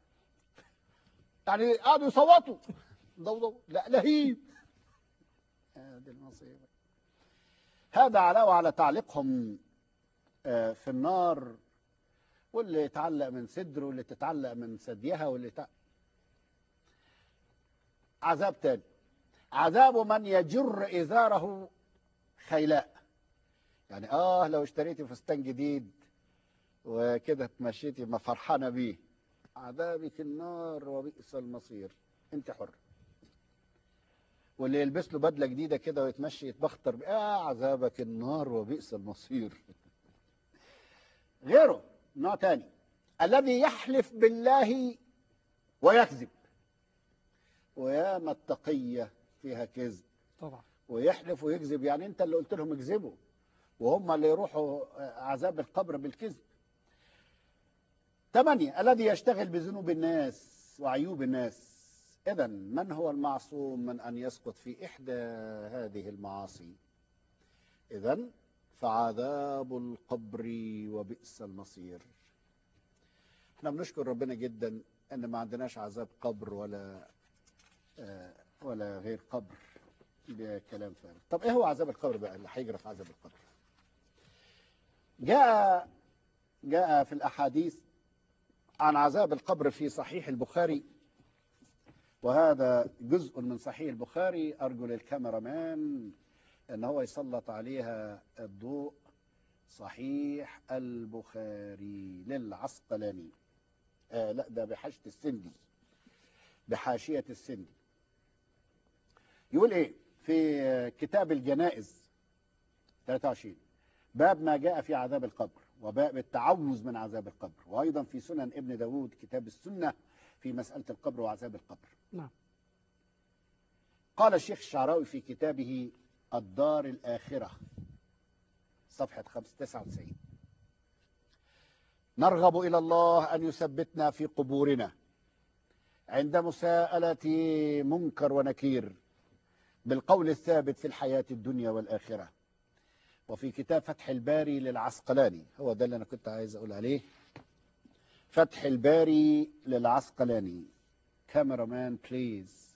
يعني قعدوا يصوتوا ضوضوا، لا لهيب. هذه المصيبة. هذا علاوة على تعليقهم في النار، واللي يتعلق من صدره واللي تتعلق من ثديها واللي تع... عذاب تاني، عذاب من يجر إزاره خيلاء. يعني آه لو اشتريتي فستان جديد وكده تمشيتي ما فرحانة بيه، عذابك النار وبئس المصير، انت حر. واللي يلبس له بدلة جديدة كده ويتمشي يتبختر بيه، آه عذابك النار وبئس المصير. غيره نوع تاني، الذي يحلف بالله ويكذب. وياما التقية فيها كذب طبعا، ويحلف ويكذب، يعني انت اللي قلت لهم اكذبوا وهم اللي يروحوا عذاب القبر بالكذب. ثمانية، الذي يشتغل بذنوب الناس وعيوب الناس. إذن من هو المعصوم من أن يسقط في إحدى هذه المعاصي؟ إذن فعذاب القبر وبئس المصير. احنا بنشكر ربنا جدا ان ما عندناش عذاب قبر ولا آه ولا غير قبر. ده كلام فارغ. طب ايه هو عذاب القبر بقى اللي هيجرى في عذاب القبر؟ جاء جاء في الاحاديث عن عذاب القبر في صحيح البخاري، وهذا جزء من صحيح البخاري، ارجو للكاميرا مان ان هو يسلط عليها الضوء. صحيح البخاري للعسقلاني، آه لا ده بحاشية السندي، بحاشية السندي. يقول ايه في كتاب الجنائز ثلاثة وعشرين، باب ما جاء في عذاب القبر وباب التعوذ من عذاب القبر. وايضا في سنن ابن داود كتاب السنة في مسألة القبر وعذاب القبر. نعم. قال الشيخ الشعراوي في كتابه الدار الآخرة صفحة تسعة وتسعين: نرغب إلى الله أن يثبتنا في قبورنا عند مساءلة منكر ونكير بالقول الثابت في الحياة الدنيا والآخرة. وفي كتاب فتح الباري للعسقلاني، هو ده اللي أنا كنت عايز أقول عليه، فتح الباري للعسقلاني. كاميرا مان بليز.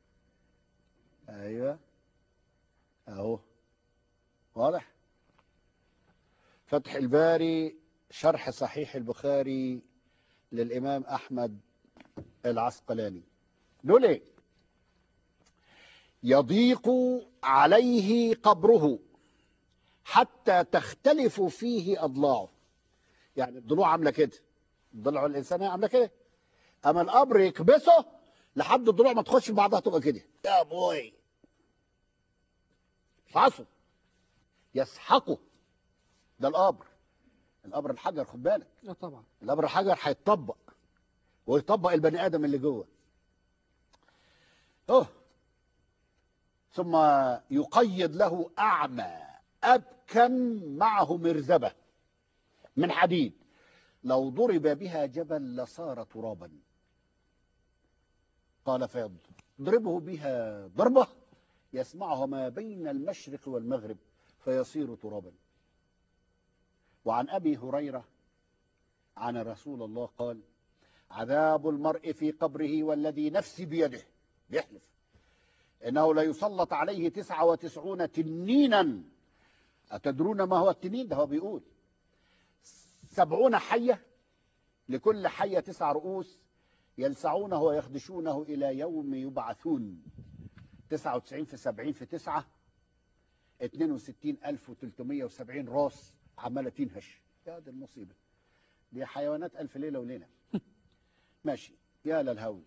أيوة أهو واضح. فتح الباري شرح صحيح البخاري للإمام أحمد العسقلاني. دول ايه؟ يضيق عليه قبره حتى تختلف فيه أضلاعه. يعني الضلوع عاملة كده، ضلع الإنسان عاملة كده، أما القبر يكبسه لحد الضلوع ما تخش في بعضها تبقى كده. يا بوي فعصه يسحقه. ده القبر، القبر الحجر، خد بالك. اه طبعا. القبر الحجر هيتطبق ويطبق البني آدم اللي جوه. اوه ثم يقيد له أعمى أبكم معه مرزبة من حديد، لو ضرب بها جبل لصار ترابا. قال فيضربه بها ضربة يسمعها ما بين المشرق والمغرب فيصير ترابا. وعن أبي هريرة عن رسول الله قال: عذاب المرء في قبره والذي نفسي بيده، بيحلف، إنه لا يسلط عليه تسعة وتسعون تنينا. أتدرون ما هو التنين؟ ده هو بيقول سبعون حية، لكل حية تسع رؤوس، يلسعونه ويخدشونه إلى يوم يبعثون. تسعة وتسعين في سبعين في تسعة، اثنين وستين ألف وثلاثمائة وسبعين راس عمالة تنهش. يا دي المصيبة، دي حيوانات ألف ليلة وليلة. ماشي. يا للهول.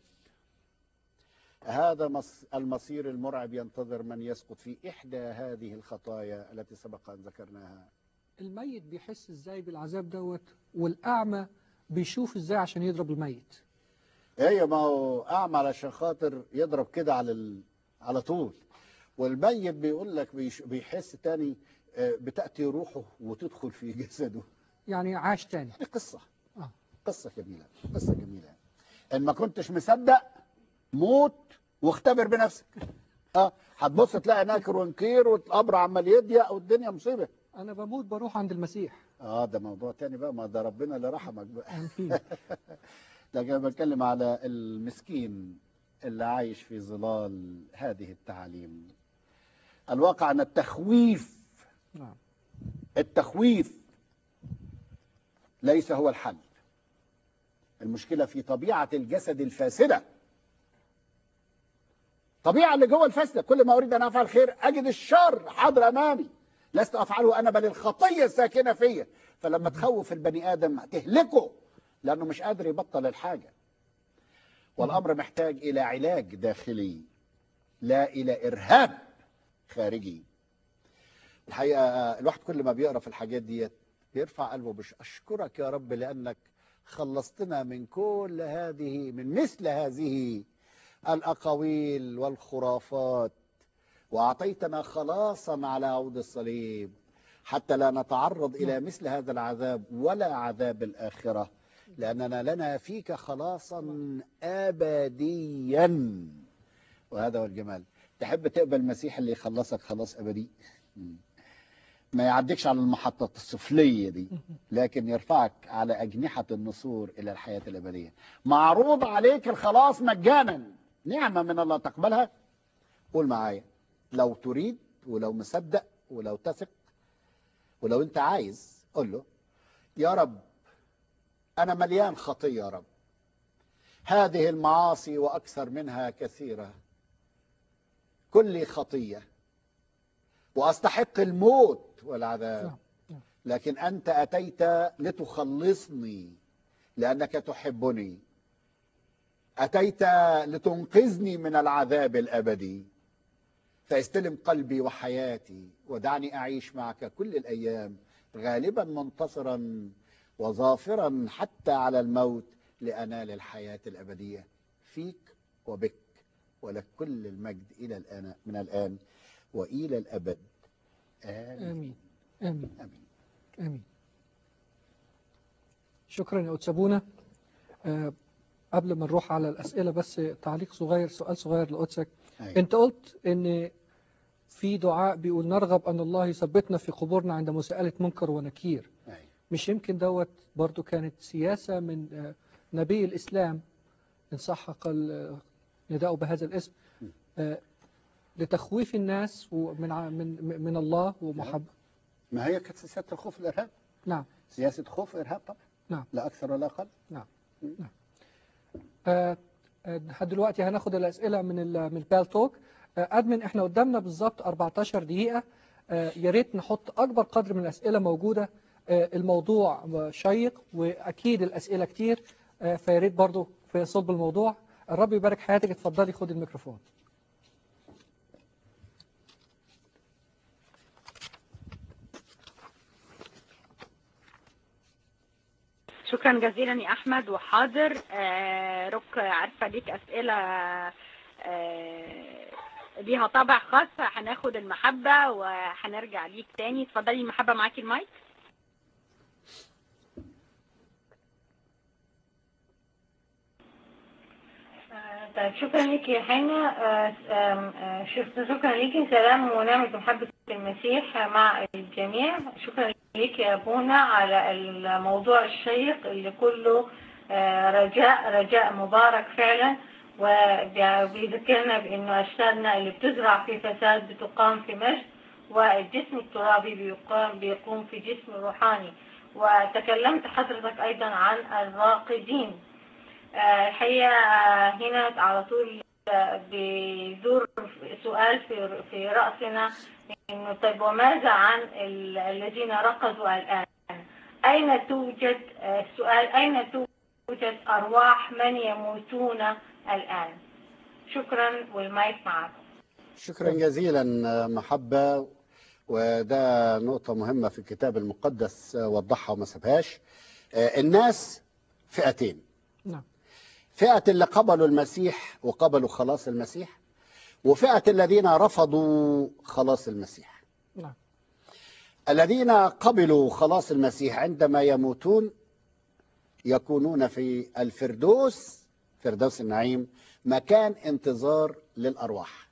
هذا المصير المرعب ينتظر من يسقط في إحدى هذه الخطايا التي سبق أن ذكرناها. الميت بيحس إزاي بالعذاب دوت، والأعمى بيشوف إزاي عشان يضرب الميت؟ ايوه، ما هو أعمى علشان خاطر يضرب كده على ال... على طول، والميت بيقول لك بيش... بيحس تاني، بتأتي روحه وتدخل في جسده، يعني عاش تاني. دي قصة. آه. قصة جميلة، قصة جميلة. إن ما كنتش مصدق موت واختبر بنفسك. اه هتبص تلاقي ناكر ونكير والقبر عمال يضيق والدنيا مصيبة. أنا بموت بروح عند المسيح. اه ده موضوع تاني بقى، ما ده ربنا اللي رحمك بقى. أكيد. لكن بتكلم على المسكين اللي عايش في ظلال هذه التعاليم. الواقع أن التخويف نعم. التخويف ليس هو الحل. المشكلة في طبيعة الجسد الفاسدة، طبيعة اللي جوه الفاسدة. كل ما أريد أن أفعل خير أجد الشر حاضر أمامي، لست أفعله أنا بل الخطية الساكنة فيا. فلما تخوف البني آدم تهلكه لأنه مش قادر يبطل الحاجة. والأمر محتاج إلى علاج داخلي لا إلى إرهاب خارجي. الحقيقة الواحد كل ما بيقرأ في الحاجات دي بيرفع قلبه بش أشكرك يا رب لأنك خلصتنا من كل هذه، من مثل هذه الأقاويل والخرافات، وأعطيتنا خلاصا على عود الصليب حتى لا نتعرض إلى مثل هذا العذاب ولا عذاب الآخرة، لأننا لنا فيك خلاصا أبديا. وهذا هو الجمال. تحب تقبل المسيح اللي يخلصك خلاص أبدي، ما يعديكش على المحطة السفلية دي، لكن يرفعك على أجنحة النسور إلى الحياة الأبدية. معروض عليك الخلاص مجانا، نعمة من الله تقبلها. قول معايا لو تريد ولو مصدق ولو تثق ولو أنت عايز، قول له يا رب أنا مليان خطية يا رب، هذه المعاصي وأكثر منها كثيرة، كل خطية وأستحق الموت والعذاب، لكن أنت أتيت لتخلصني لأنك تحبني، أتيت لتنقذني من العذاب الأبدي، فاستلم قلبي وحياتي ودعني أعيش معك كل الأيام غالبا منتصرا وظافرا حتى على الموت لأنال الحياة الأبدية فيك وبك، ولك كل المجد إلى الآن من الآن وإلى الأبد. آمين. آمين آمين آمين. آمين. شكرا يا قدس أبونا. أه قبل ما نروح على الأسئلة بس تعليق صغير، سؤال صغير لقدسك. أيوة. أنت قلت إن في دعاء بيقول نرغب أن الله يثبتنا في قبورنا عند مساءلة منكر ونكير. أيوة. مش يمكن دوت برضو كانت سياسة من نبي الإسلام إن صح قال نداءه بهذا الاسم، أه لتخويف الناس ومن من من الله ومحبة. ما هي كانت سياسة الخوف والإرهاب. نعم. سياسة خوف وإرهاب طبعا. نعم. لا أكثر ولا أقل. نعم. نعم. آه دلوقتي هناخد الأسئلة من من البال توك. آه أدمن إحنا قدامنا بالظبط أربعتاشر دقيقة. آه يا ريت نحط أكبر قدر من الأسئلة موجودة. آه الموضوع شيق وأكيد الأسئلة كتير، آه فيا ريت برضو في صلب الموضوع. الرب يبارك حياتك. اتفضلي خد الميكروفون. شكرا جزيلا يا أحمد. وحاضر آه رك عارفة ليك أسئلة آه ليها طابع خاص، هناخد المحبة وهنرجع ليك تاني. اتفضلي المحبة، معاكي المايك. طيب شكرا لك يا حنا. شكرا لك. سلام ونعمة ومحبة المسيح مع الجميع. شكرا لك يا أبونا على الموضوع الشيق اللي كله رجاء رجاء مبارك فعلا، وبيذكرنا بأنه أجسادنا اللي بتزرع في فساد بتقام في مجد، والجسم الترابي بيقام بيقوم في جسم روحاني. وتكلمت حضرتك أيضا عن الراقدين. الحقيقة هنا على طول بيدور سؤال في في رأسنا إنه طيب وماذا عن الذين رقدوا الآن؟ أين توجد السؤال أين توجد أرواح من يموتون الآن؟ شكرا والمايك معكم. شكرا جزيلا محبة، وده نقطة مهمة في الكتاب المقدس وضحها وما سابهاش. الناس فئتين. نعم. فئة اللي قبلوا المسيح وقبلوا خلاص المسيح، وفئة الذين رفضوا خلاص المسيح. نعم. الذين قبلوا خلاص المسيح عندما يموتون يكونون في الفردوس، فردوس النعيم، مكان انتظار للأرواح.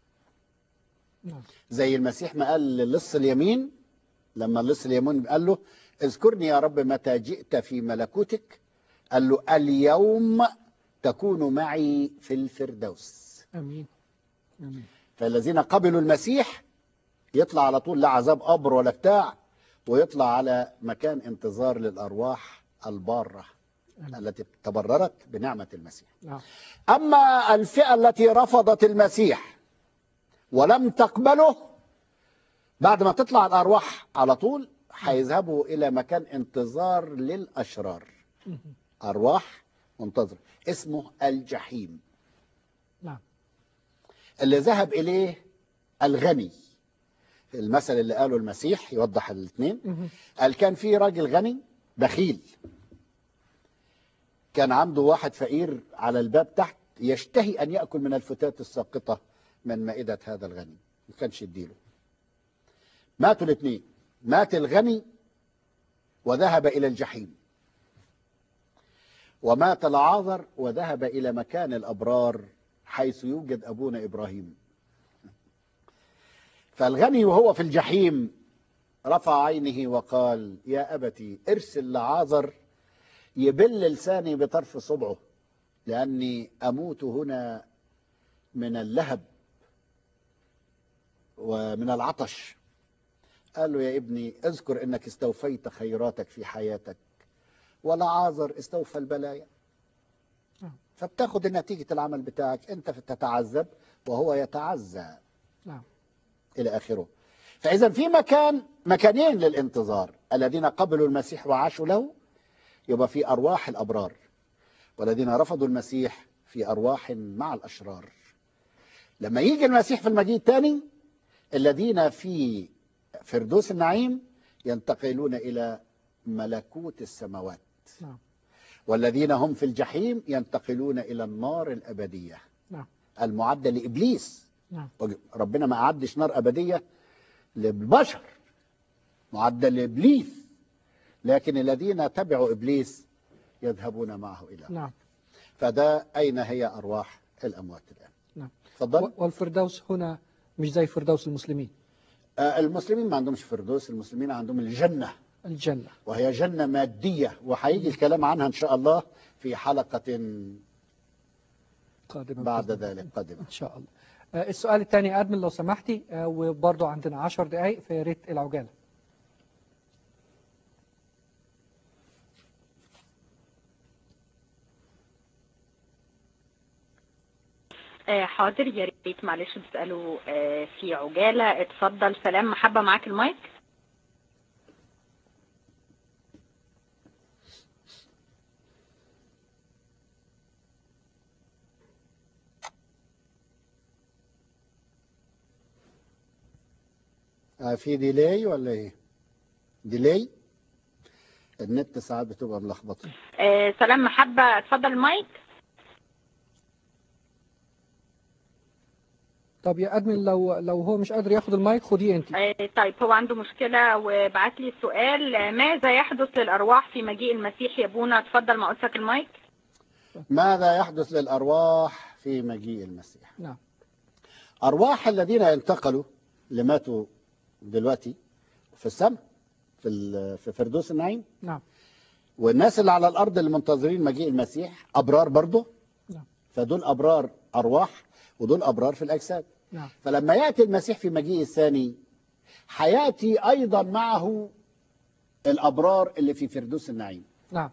زي المسيح ما قال للص اليمين، لما اللص اليمين قال له اذكرني يا رب متى جئت في ملكوتك، قال له اليوم تكون معي في الفردوس. امين امين. فالذين قبلوا المسيح يطلع على طول لا عذاب قبر ولا بتاع، ويطلع على مكان انتظار للأرواح البارة أمين. التي تبررت بنعمة المسيح. نعم. أما الفئة التي رفضت المسيح ولم تقبله، بعد ما تطلع الأرواح على طول هيذهبوا إلى مكان انتظار للأشرار. أرواح منتظر اسمه الجحيم. نعم. اللي ذهب إليه الغني. المثل اللي قاله المسيح يوضح الاثنين. قال كان في راجل غني بخيل، كان عنده واحد فقير على الباب تحت يشتهي أن يأكل من الفتات الساقطة من مائدة هذا الغني، ما كانش يديله. ماتوا الاثنين، مات الغني وذهب إلى الجحيم، ومات العاذر وذهب إلى مكان الأبرار حيث يوجد أبونا إبراهيم. فالغني وهو في الجحيم رفع عينه وقال يا أبتي ارسل لعاذر يبل لساني بطرف صبعه لأني أموت هنا من اللهب ومن العطش. قال له يا ابني اذكر انك استوفيت خيراتك في حياتك ولعاذر استوفى البلايا. فبتاخد نتيجة العمل بتاعك، انت تتعذب وهو يتعزى. نعم. الى اخره. فاذا في مكان مكانين للانتظار، الذين قبلوا المسيح وعاشوا له يبقى في ارواح الابرار، والذين رفضوا المسيح في ارواح مع الاشرار. لما يجي المسيح في المجيء الثاني الذين في فردوس النعيم ينتقلون إلى ملكوت السماوات. نعم. والذين هم في الجحيم ينتقلون إلى النار الأبدية. نعم. المعدة لإبليس. نعم. ربنا ما أعدش نار أبدية للبشر، معدة لإبليس، لكن الذين تبعوا إبليس يذهبون معه إلى. نعم. فده أين هي أرواح الأموات الآن؟ نعم. تفضل. والفردوس هنا مش زي فردوس المسلمين. المسلمين ما عندهمش فردوس، المسلمين عندهم الجنة. الجنة. وهي جنة مادية، وهيجي الكلام عنها إن شاء الله في حلقة قادمة بعد ذلك قادمة إن شاء الله. السؤال الثاني أدمن لو سمحتي، وبرضه عندنا عشر دقائق فيا ريت العجالة. حاضر، يا ريت معلش بتسألوا في عجالة. اتفضل. سلام محبة، معاك المايك. في ديلاي ولا ايه؟ ديلاي؟ النت ساعات بتبقى ملخبطه. آه سلام محبة، اتفضل المايك. طب يا أدمن لو لو هو مش قادر ياخد المايك خديه انت. آه طيب هو عنده مشكلة وبعت لي سؤال، ماذا يحدث للأرواح في مجيء المسيح يا ابونا؟ اتفضل مع قدسك المايك. ماذا يحدث للأرواح في مجيء المسيح؟ نعم. أرواح الذين انتقلوا اللي ماتوا دلوقتي في السماء في في فردوس النعيم. نعم. والناس اللي على الأرض اللي منتظرين مجيء المسيح أبرار برضه. نعم. فدول أبرار أرواح ودول أبرار في الأجساد. نعم. فلما يأتي المسيح في مجيء الثاني حياتي أيضا معه الأبرار اللي في فردوس النعيم. نعم.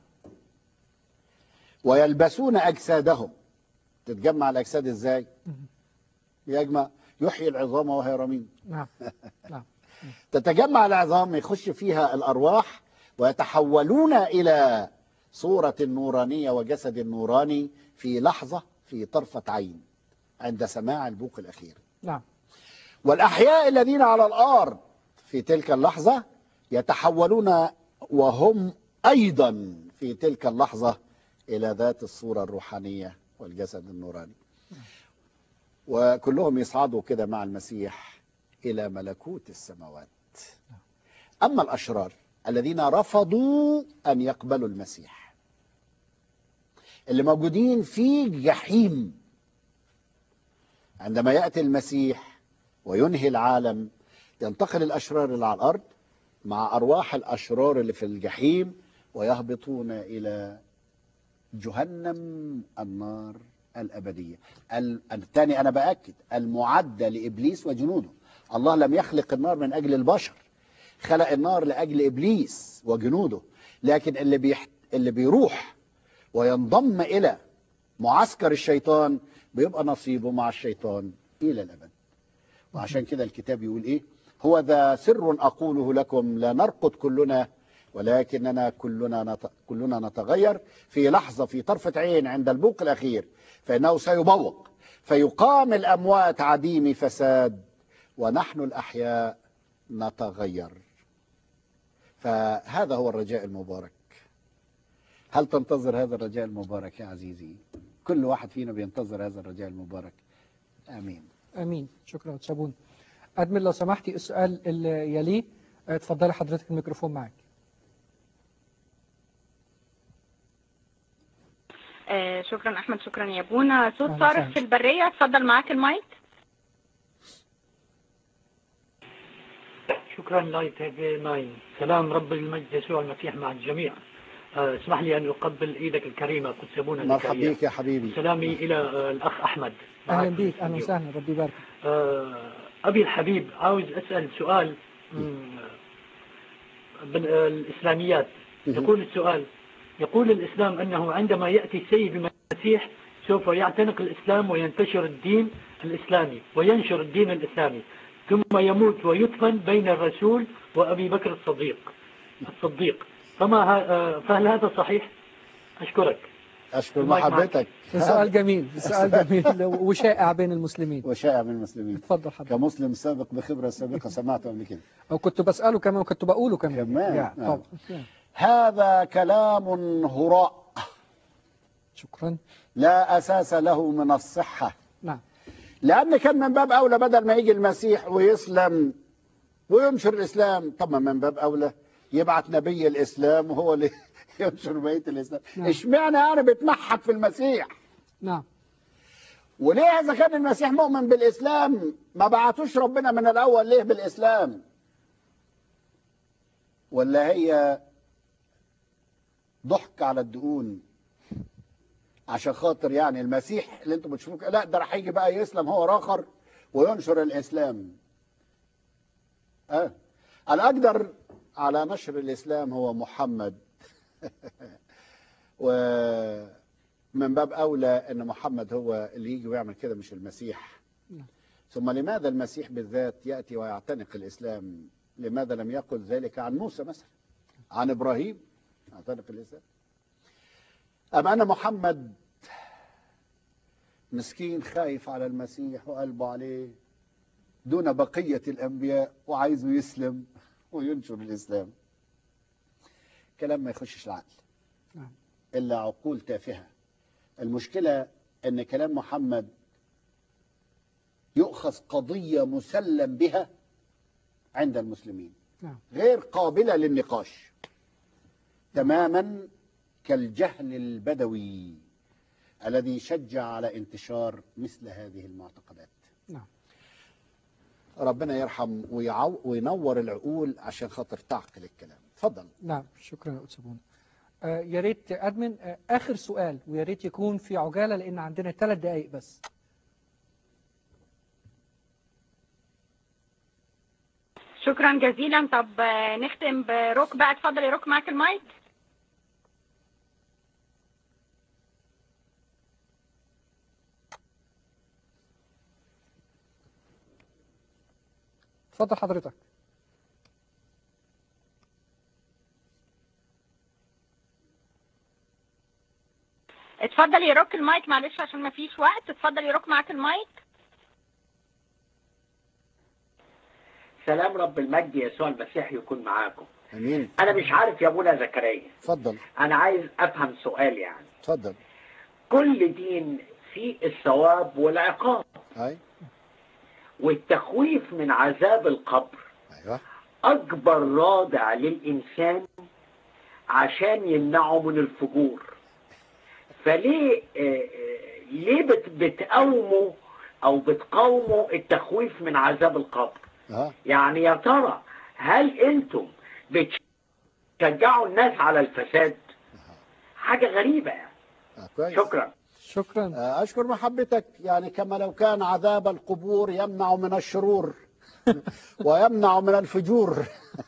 ويلبسون أجسادهم. تتجمع الأجساد إزاي؟ يجمع يحيي العظام وهي رميم. نعم. نعم. تتجمع العظام يخش فيها الأرواح ويتحولون إلى صورة نورانية وجسد نوراني في لحظة، في طرفة عين، عند سماع البوق الأخير. نعم. والأحياء الذين على الأرض في تلك اللحظة يتحولون وهم أيضا في تلك اللحظة إلى ذات الصورة الروحانية والجسد النوراني. وكلهم يصعدوا كده مع المسيح إلى ملكوت السماوات. أما الأشرار الذين رفضوا أن يقبلوا المسيح اللي موجودين في جحيم. عندما يأتي المسيح وينهي العالم ينتقل الأشرار اللي على الأرض مع أرواح الأشرار اللي في الجحيم ويهبطون إلى جهنم النار الأبدية. الثاني أنا بأكد المعدة لإبليس وجنوده. الله لم يخلق النار من أجل البشر، خلق النار لأجل إبليس وجنوده. لكن اللي, بيحت... اللي بيروح وينضم إلى معسكر الشيطان بيبقى نصيبه مع الشيطان إلى الأبد. وعشان كده الكتاب يقول إيه؟ هو ذا سر أقوله لكم لا نرقد كلنا ولكننا كلنا نت... كلنا نتغير في لحظة في طرفة عين عند البوق الأخير، فإنه سيبوق فيقام الأموات عديم فساد ونحن الأحياء نتغير. فهذا هو الرجاء المبارك. هل تنتظر هذا الرجاء المبارك يا عزيزي؟ كل واحد فينا بينتظر هذا الرجاء المبارك. آمين. آمين. شكرا شابون. أدمن لو سمحتي السؤال اللي يليه، اتفضلي حضرتك الميكروفون معك. آه شكرا أحمد. شكرا يا بونا. صوت طارق في البرية، اتفضل معاك المايك. شكرا لايت ناين. سلام رب المجد يسوع المسيح مع الجميع. اسمح لي أن أقبل إيدك الكريمة قدس أبونا. مرحبا بك يا حبيبي. سلامي إلى الأخ أحمد. أهلا بك. أهلا وسهلا. ربي يبارك. أبي الحبيب، عاوز أسأل سؤال بالإسلاميات. يقول السؤال، يقول الإسلام أنه عندما يأتي السيد المسيح سوف يعتنق الإسلام وينتشر الدين الإسلامي وينشر الدين الإسلامي، ثم يموت ويدفن بين الرسول وأبي بكر الصديق الصديق فما فهل هذا صحيح؟ أشكرك. أشكر محبتك. سؤال جميل. سؤال جميل وشائع بين المسلمين. وشائع بين المسلمين. اتفضل حضرتك. كمسلم سابق بخبرة سابقة سمعته قبل كده. أو كنت بسأله كمان وكنت بقوله كمان. كمان. طبعا. هذا كلام هراء. شكرا. لا أساس له من الصحة. نعم. لأن كان من باب أولى بدل ما يجي المسيح ويسلم وينشر الإسلام، طب من باب أولى يبعت نبي الإسلام وهو اللي ينشر بقية الإسلام. نعم. اشمعنى أنا بتمحك في المسيح؟ نعم. وليه إذا كان المسيح مؤمن بالإسلام ما بعتوش ربنا من الأول ليه بالإسلام؟ ولا هي ضحك على الدقون عشان خاطر يعني المسيح اللي انتم بتشوفوه لا ده راح يجي بقى يسلم هو راخر وينشر الإسلام. أه. الأقدر على نشر الإسلام هو محمد. ومن باب أولى أن محمد هو اللي يجي ويعمل كده مش المسيح. ثم لماذا المسيح بالذات يأتي ويعتنق الإسلام؟ لماذا لم يقل ذلك عن موسى مثلا، عن إبراهيم اعتنق الإسلام؟ أم أن محمد مسكين خايف على المسيح وقلبه عليه دون بقية الأنبياء وعايزه يسلم وينشر الإسلام؟ كلام ما يخشش العقل إلا عقول تافهة. المشكلة أن كلام محمد يؤخذ قضية مسلم بها عند المسلمين غير قابلة للنقاش تماما، كالجهل البدوي الذي شجع على انتشار مثل هذه المعتقدات. نعم. ربنا يرحم ويعو وينور العقول عشان خاطر تعقل الكلام. تفضل. نعم. شكرا يا أستاذ بونا. آه يا ريت أدمن آه آخر سؤال، ويا ريت يكون في عجالة لأن عندنا ثلاث دقائق بس. شكرا جزيلا. طب نختم بروك بقى. اتفضل يا روك معاك المايك. اتفضل حضرتك. اتفضل يا روك المايك، معلش عشان ما فيش وقت. اتفضل يا روك معاك المايك. سلام رب المجد يسوع المسيح يكون معاكم. امين. انا مش عارف يا ابونا زكريا. اتفضل. انا عايز افهم سؤال يعني. اتفضل. كل دين فيه الثواب والعقاب. اي. والتخويف من عذاب القبر. ايوه. اكبر رادع للانسان عشان يمنعه من الفجور. فليه آه، آه، ليه بت- بتقاوموا او بتقاوموا التخويف من عذاب القبر؟ اه يعني يا ترى هل انتم بتشجعوا الناس على الفساد؟ حاجة غريبة يعني. آه، كويس. شكرا. شكرا. آه، أشكر محبتك. يعني كما لو كان عذاب القبور يمنع من الشرور ويمنع من الفجور.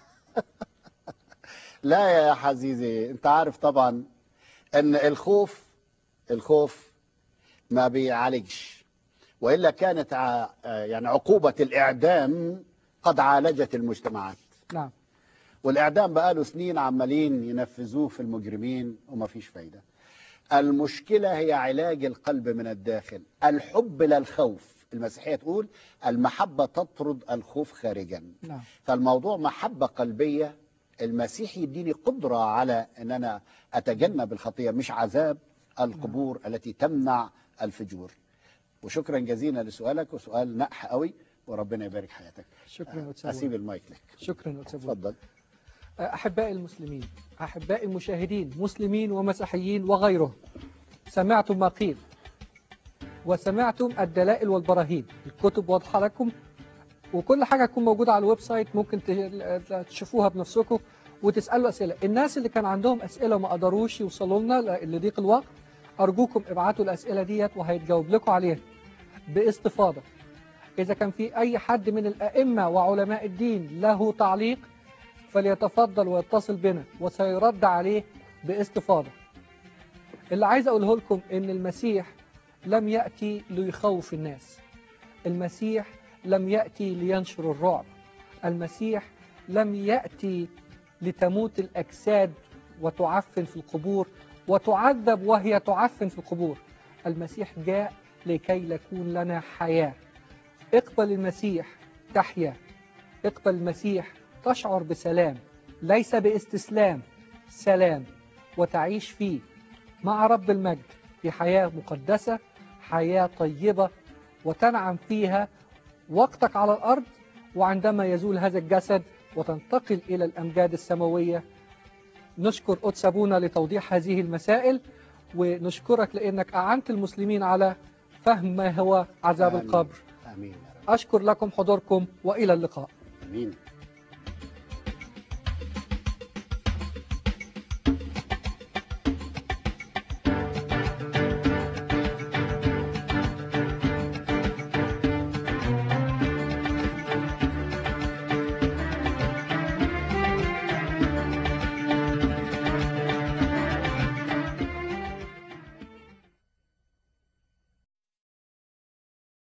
لا يا حزيزي، أنت عارف طبعا أن الخوف الخوف ما بيعالجش، وإلا كانت ع- يعني عقوبة الإعدام قد عالجت المجتمعات. نعم. والإعدام بقاله سنين عمالين ينفذوه في المجرمين وما فيش فايدة. المشكلة هي علاج القلب من الداخل، الحب لا الخوف. المسيحية تقول المحبة تطرد الخوف خارجا. نعم. فالموضوع محبة قلبية. المسيح يديني قدرة على أن أنا أتجنب الخطية، مش عذاب القبور نعم. التي تمنع الفجور. وشكرا جزيلا لسؤالك، وسؤال نقح قوي، وربنا يبارك حياتك. شكرا. أسيب المايك لك. شكرا. تفضل. أحبائي المسلمين، أحبائي المشاهدين، مسلمين ومسيحيين وغيرهم، سمعتم ما قيل وسمعتم الدلائل والبراهين. الكتب واضحة لكم، وكل حاجة تكون موجودة على الويب سايت، ممكن تشوفوها بنفسكم وتسألوا أسئلة. الناس اللي كان عندهم أسئلة وما قدروش يوصلوا لنا لضيق الوقت، أرجوكم ابعتوا الأسئلة ديت وهيتجاوب لكم عليها باستفاضة. إذا كان في أي حد من الأئمة وعلماء الدين له تعليق فليتفضل ويتصل بنا وسيرد عليه باستفاضة. اللي عايز أقوله لكم إن المسيح لم يأتي ليخوف الناس، المسيح لم يأتي لينشر الرعب، المسيح لم يأتي لتموت الأجساد وتعفن في القبور وتعذب وهي تعفن في القبور. المسيح جاء لكي يكون لنا حياة. اقبل المسيح تحيا، اقبل المسيح تشعر بسلام، ليس باستسلام، سلام، وتعيش فيه مع رب المجد في حياة مقدسة، حياة طيبة، وتنعم فيها وقتك على الأرض، وعندما يزول هذا الجسد وتنتقل إلى الأمجاد السماوية. نشكر قدس أبونا لتوضيح هذه المسائل، ونشكرك لأنك أعنت المسلمين على فهم ما هو عذاب آمين. القبر. آمين. أشكر لكم حضوركم وإلى اللقاء. آمين.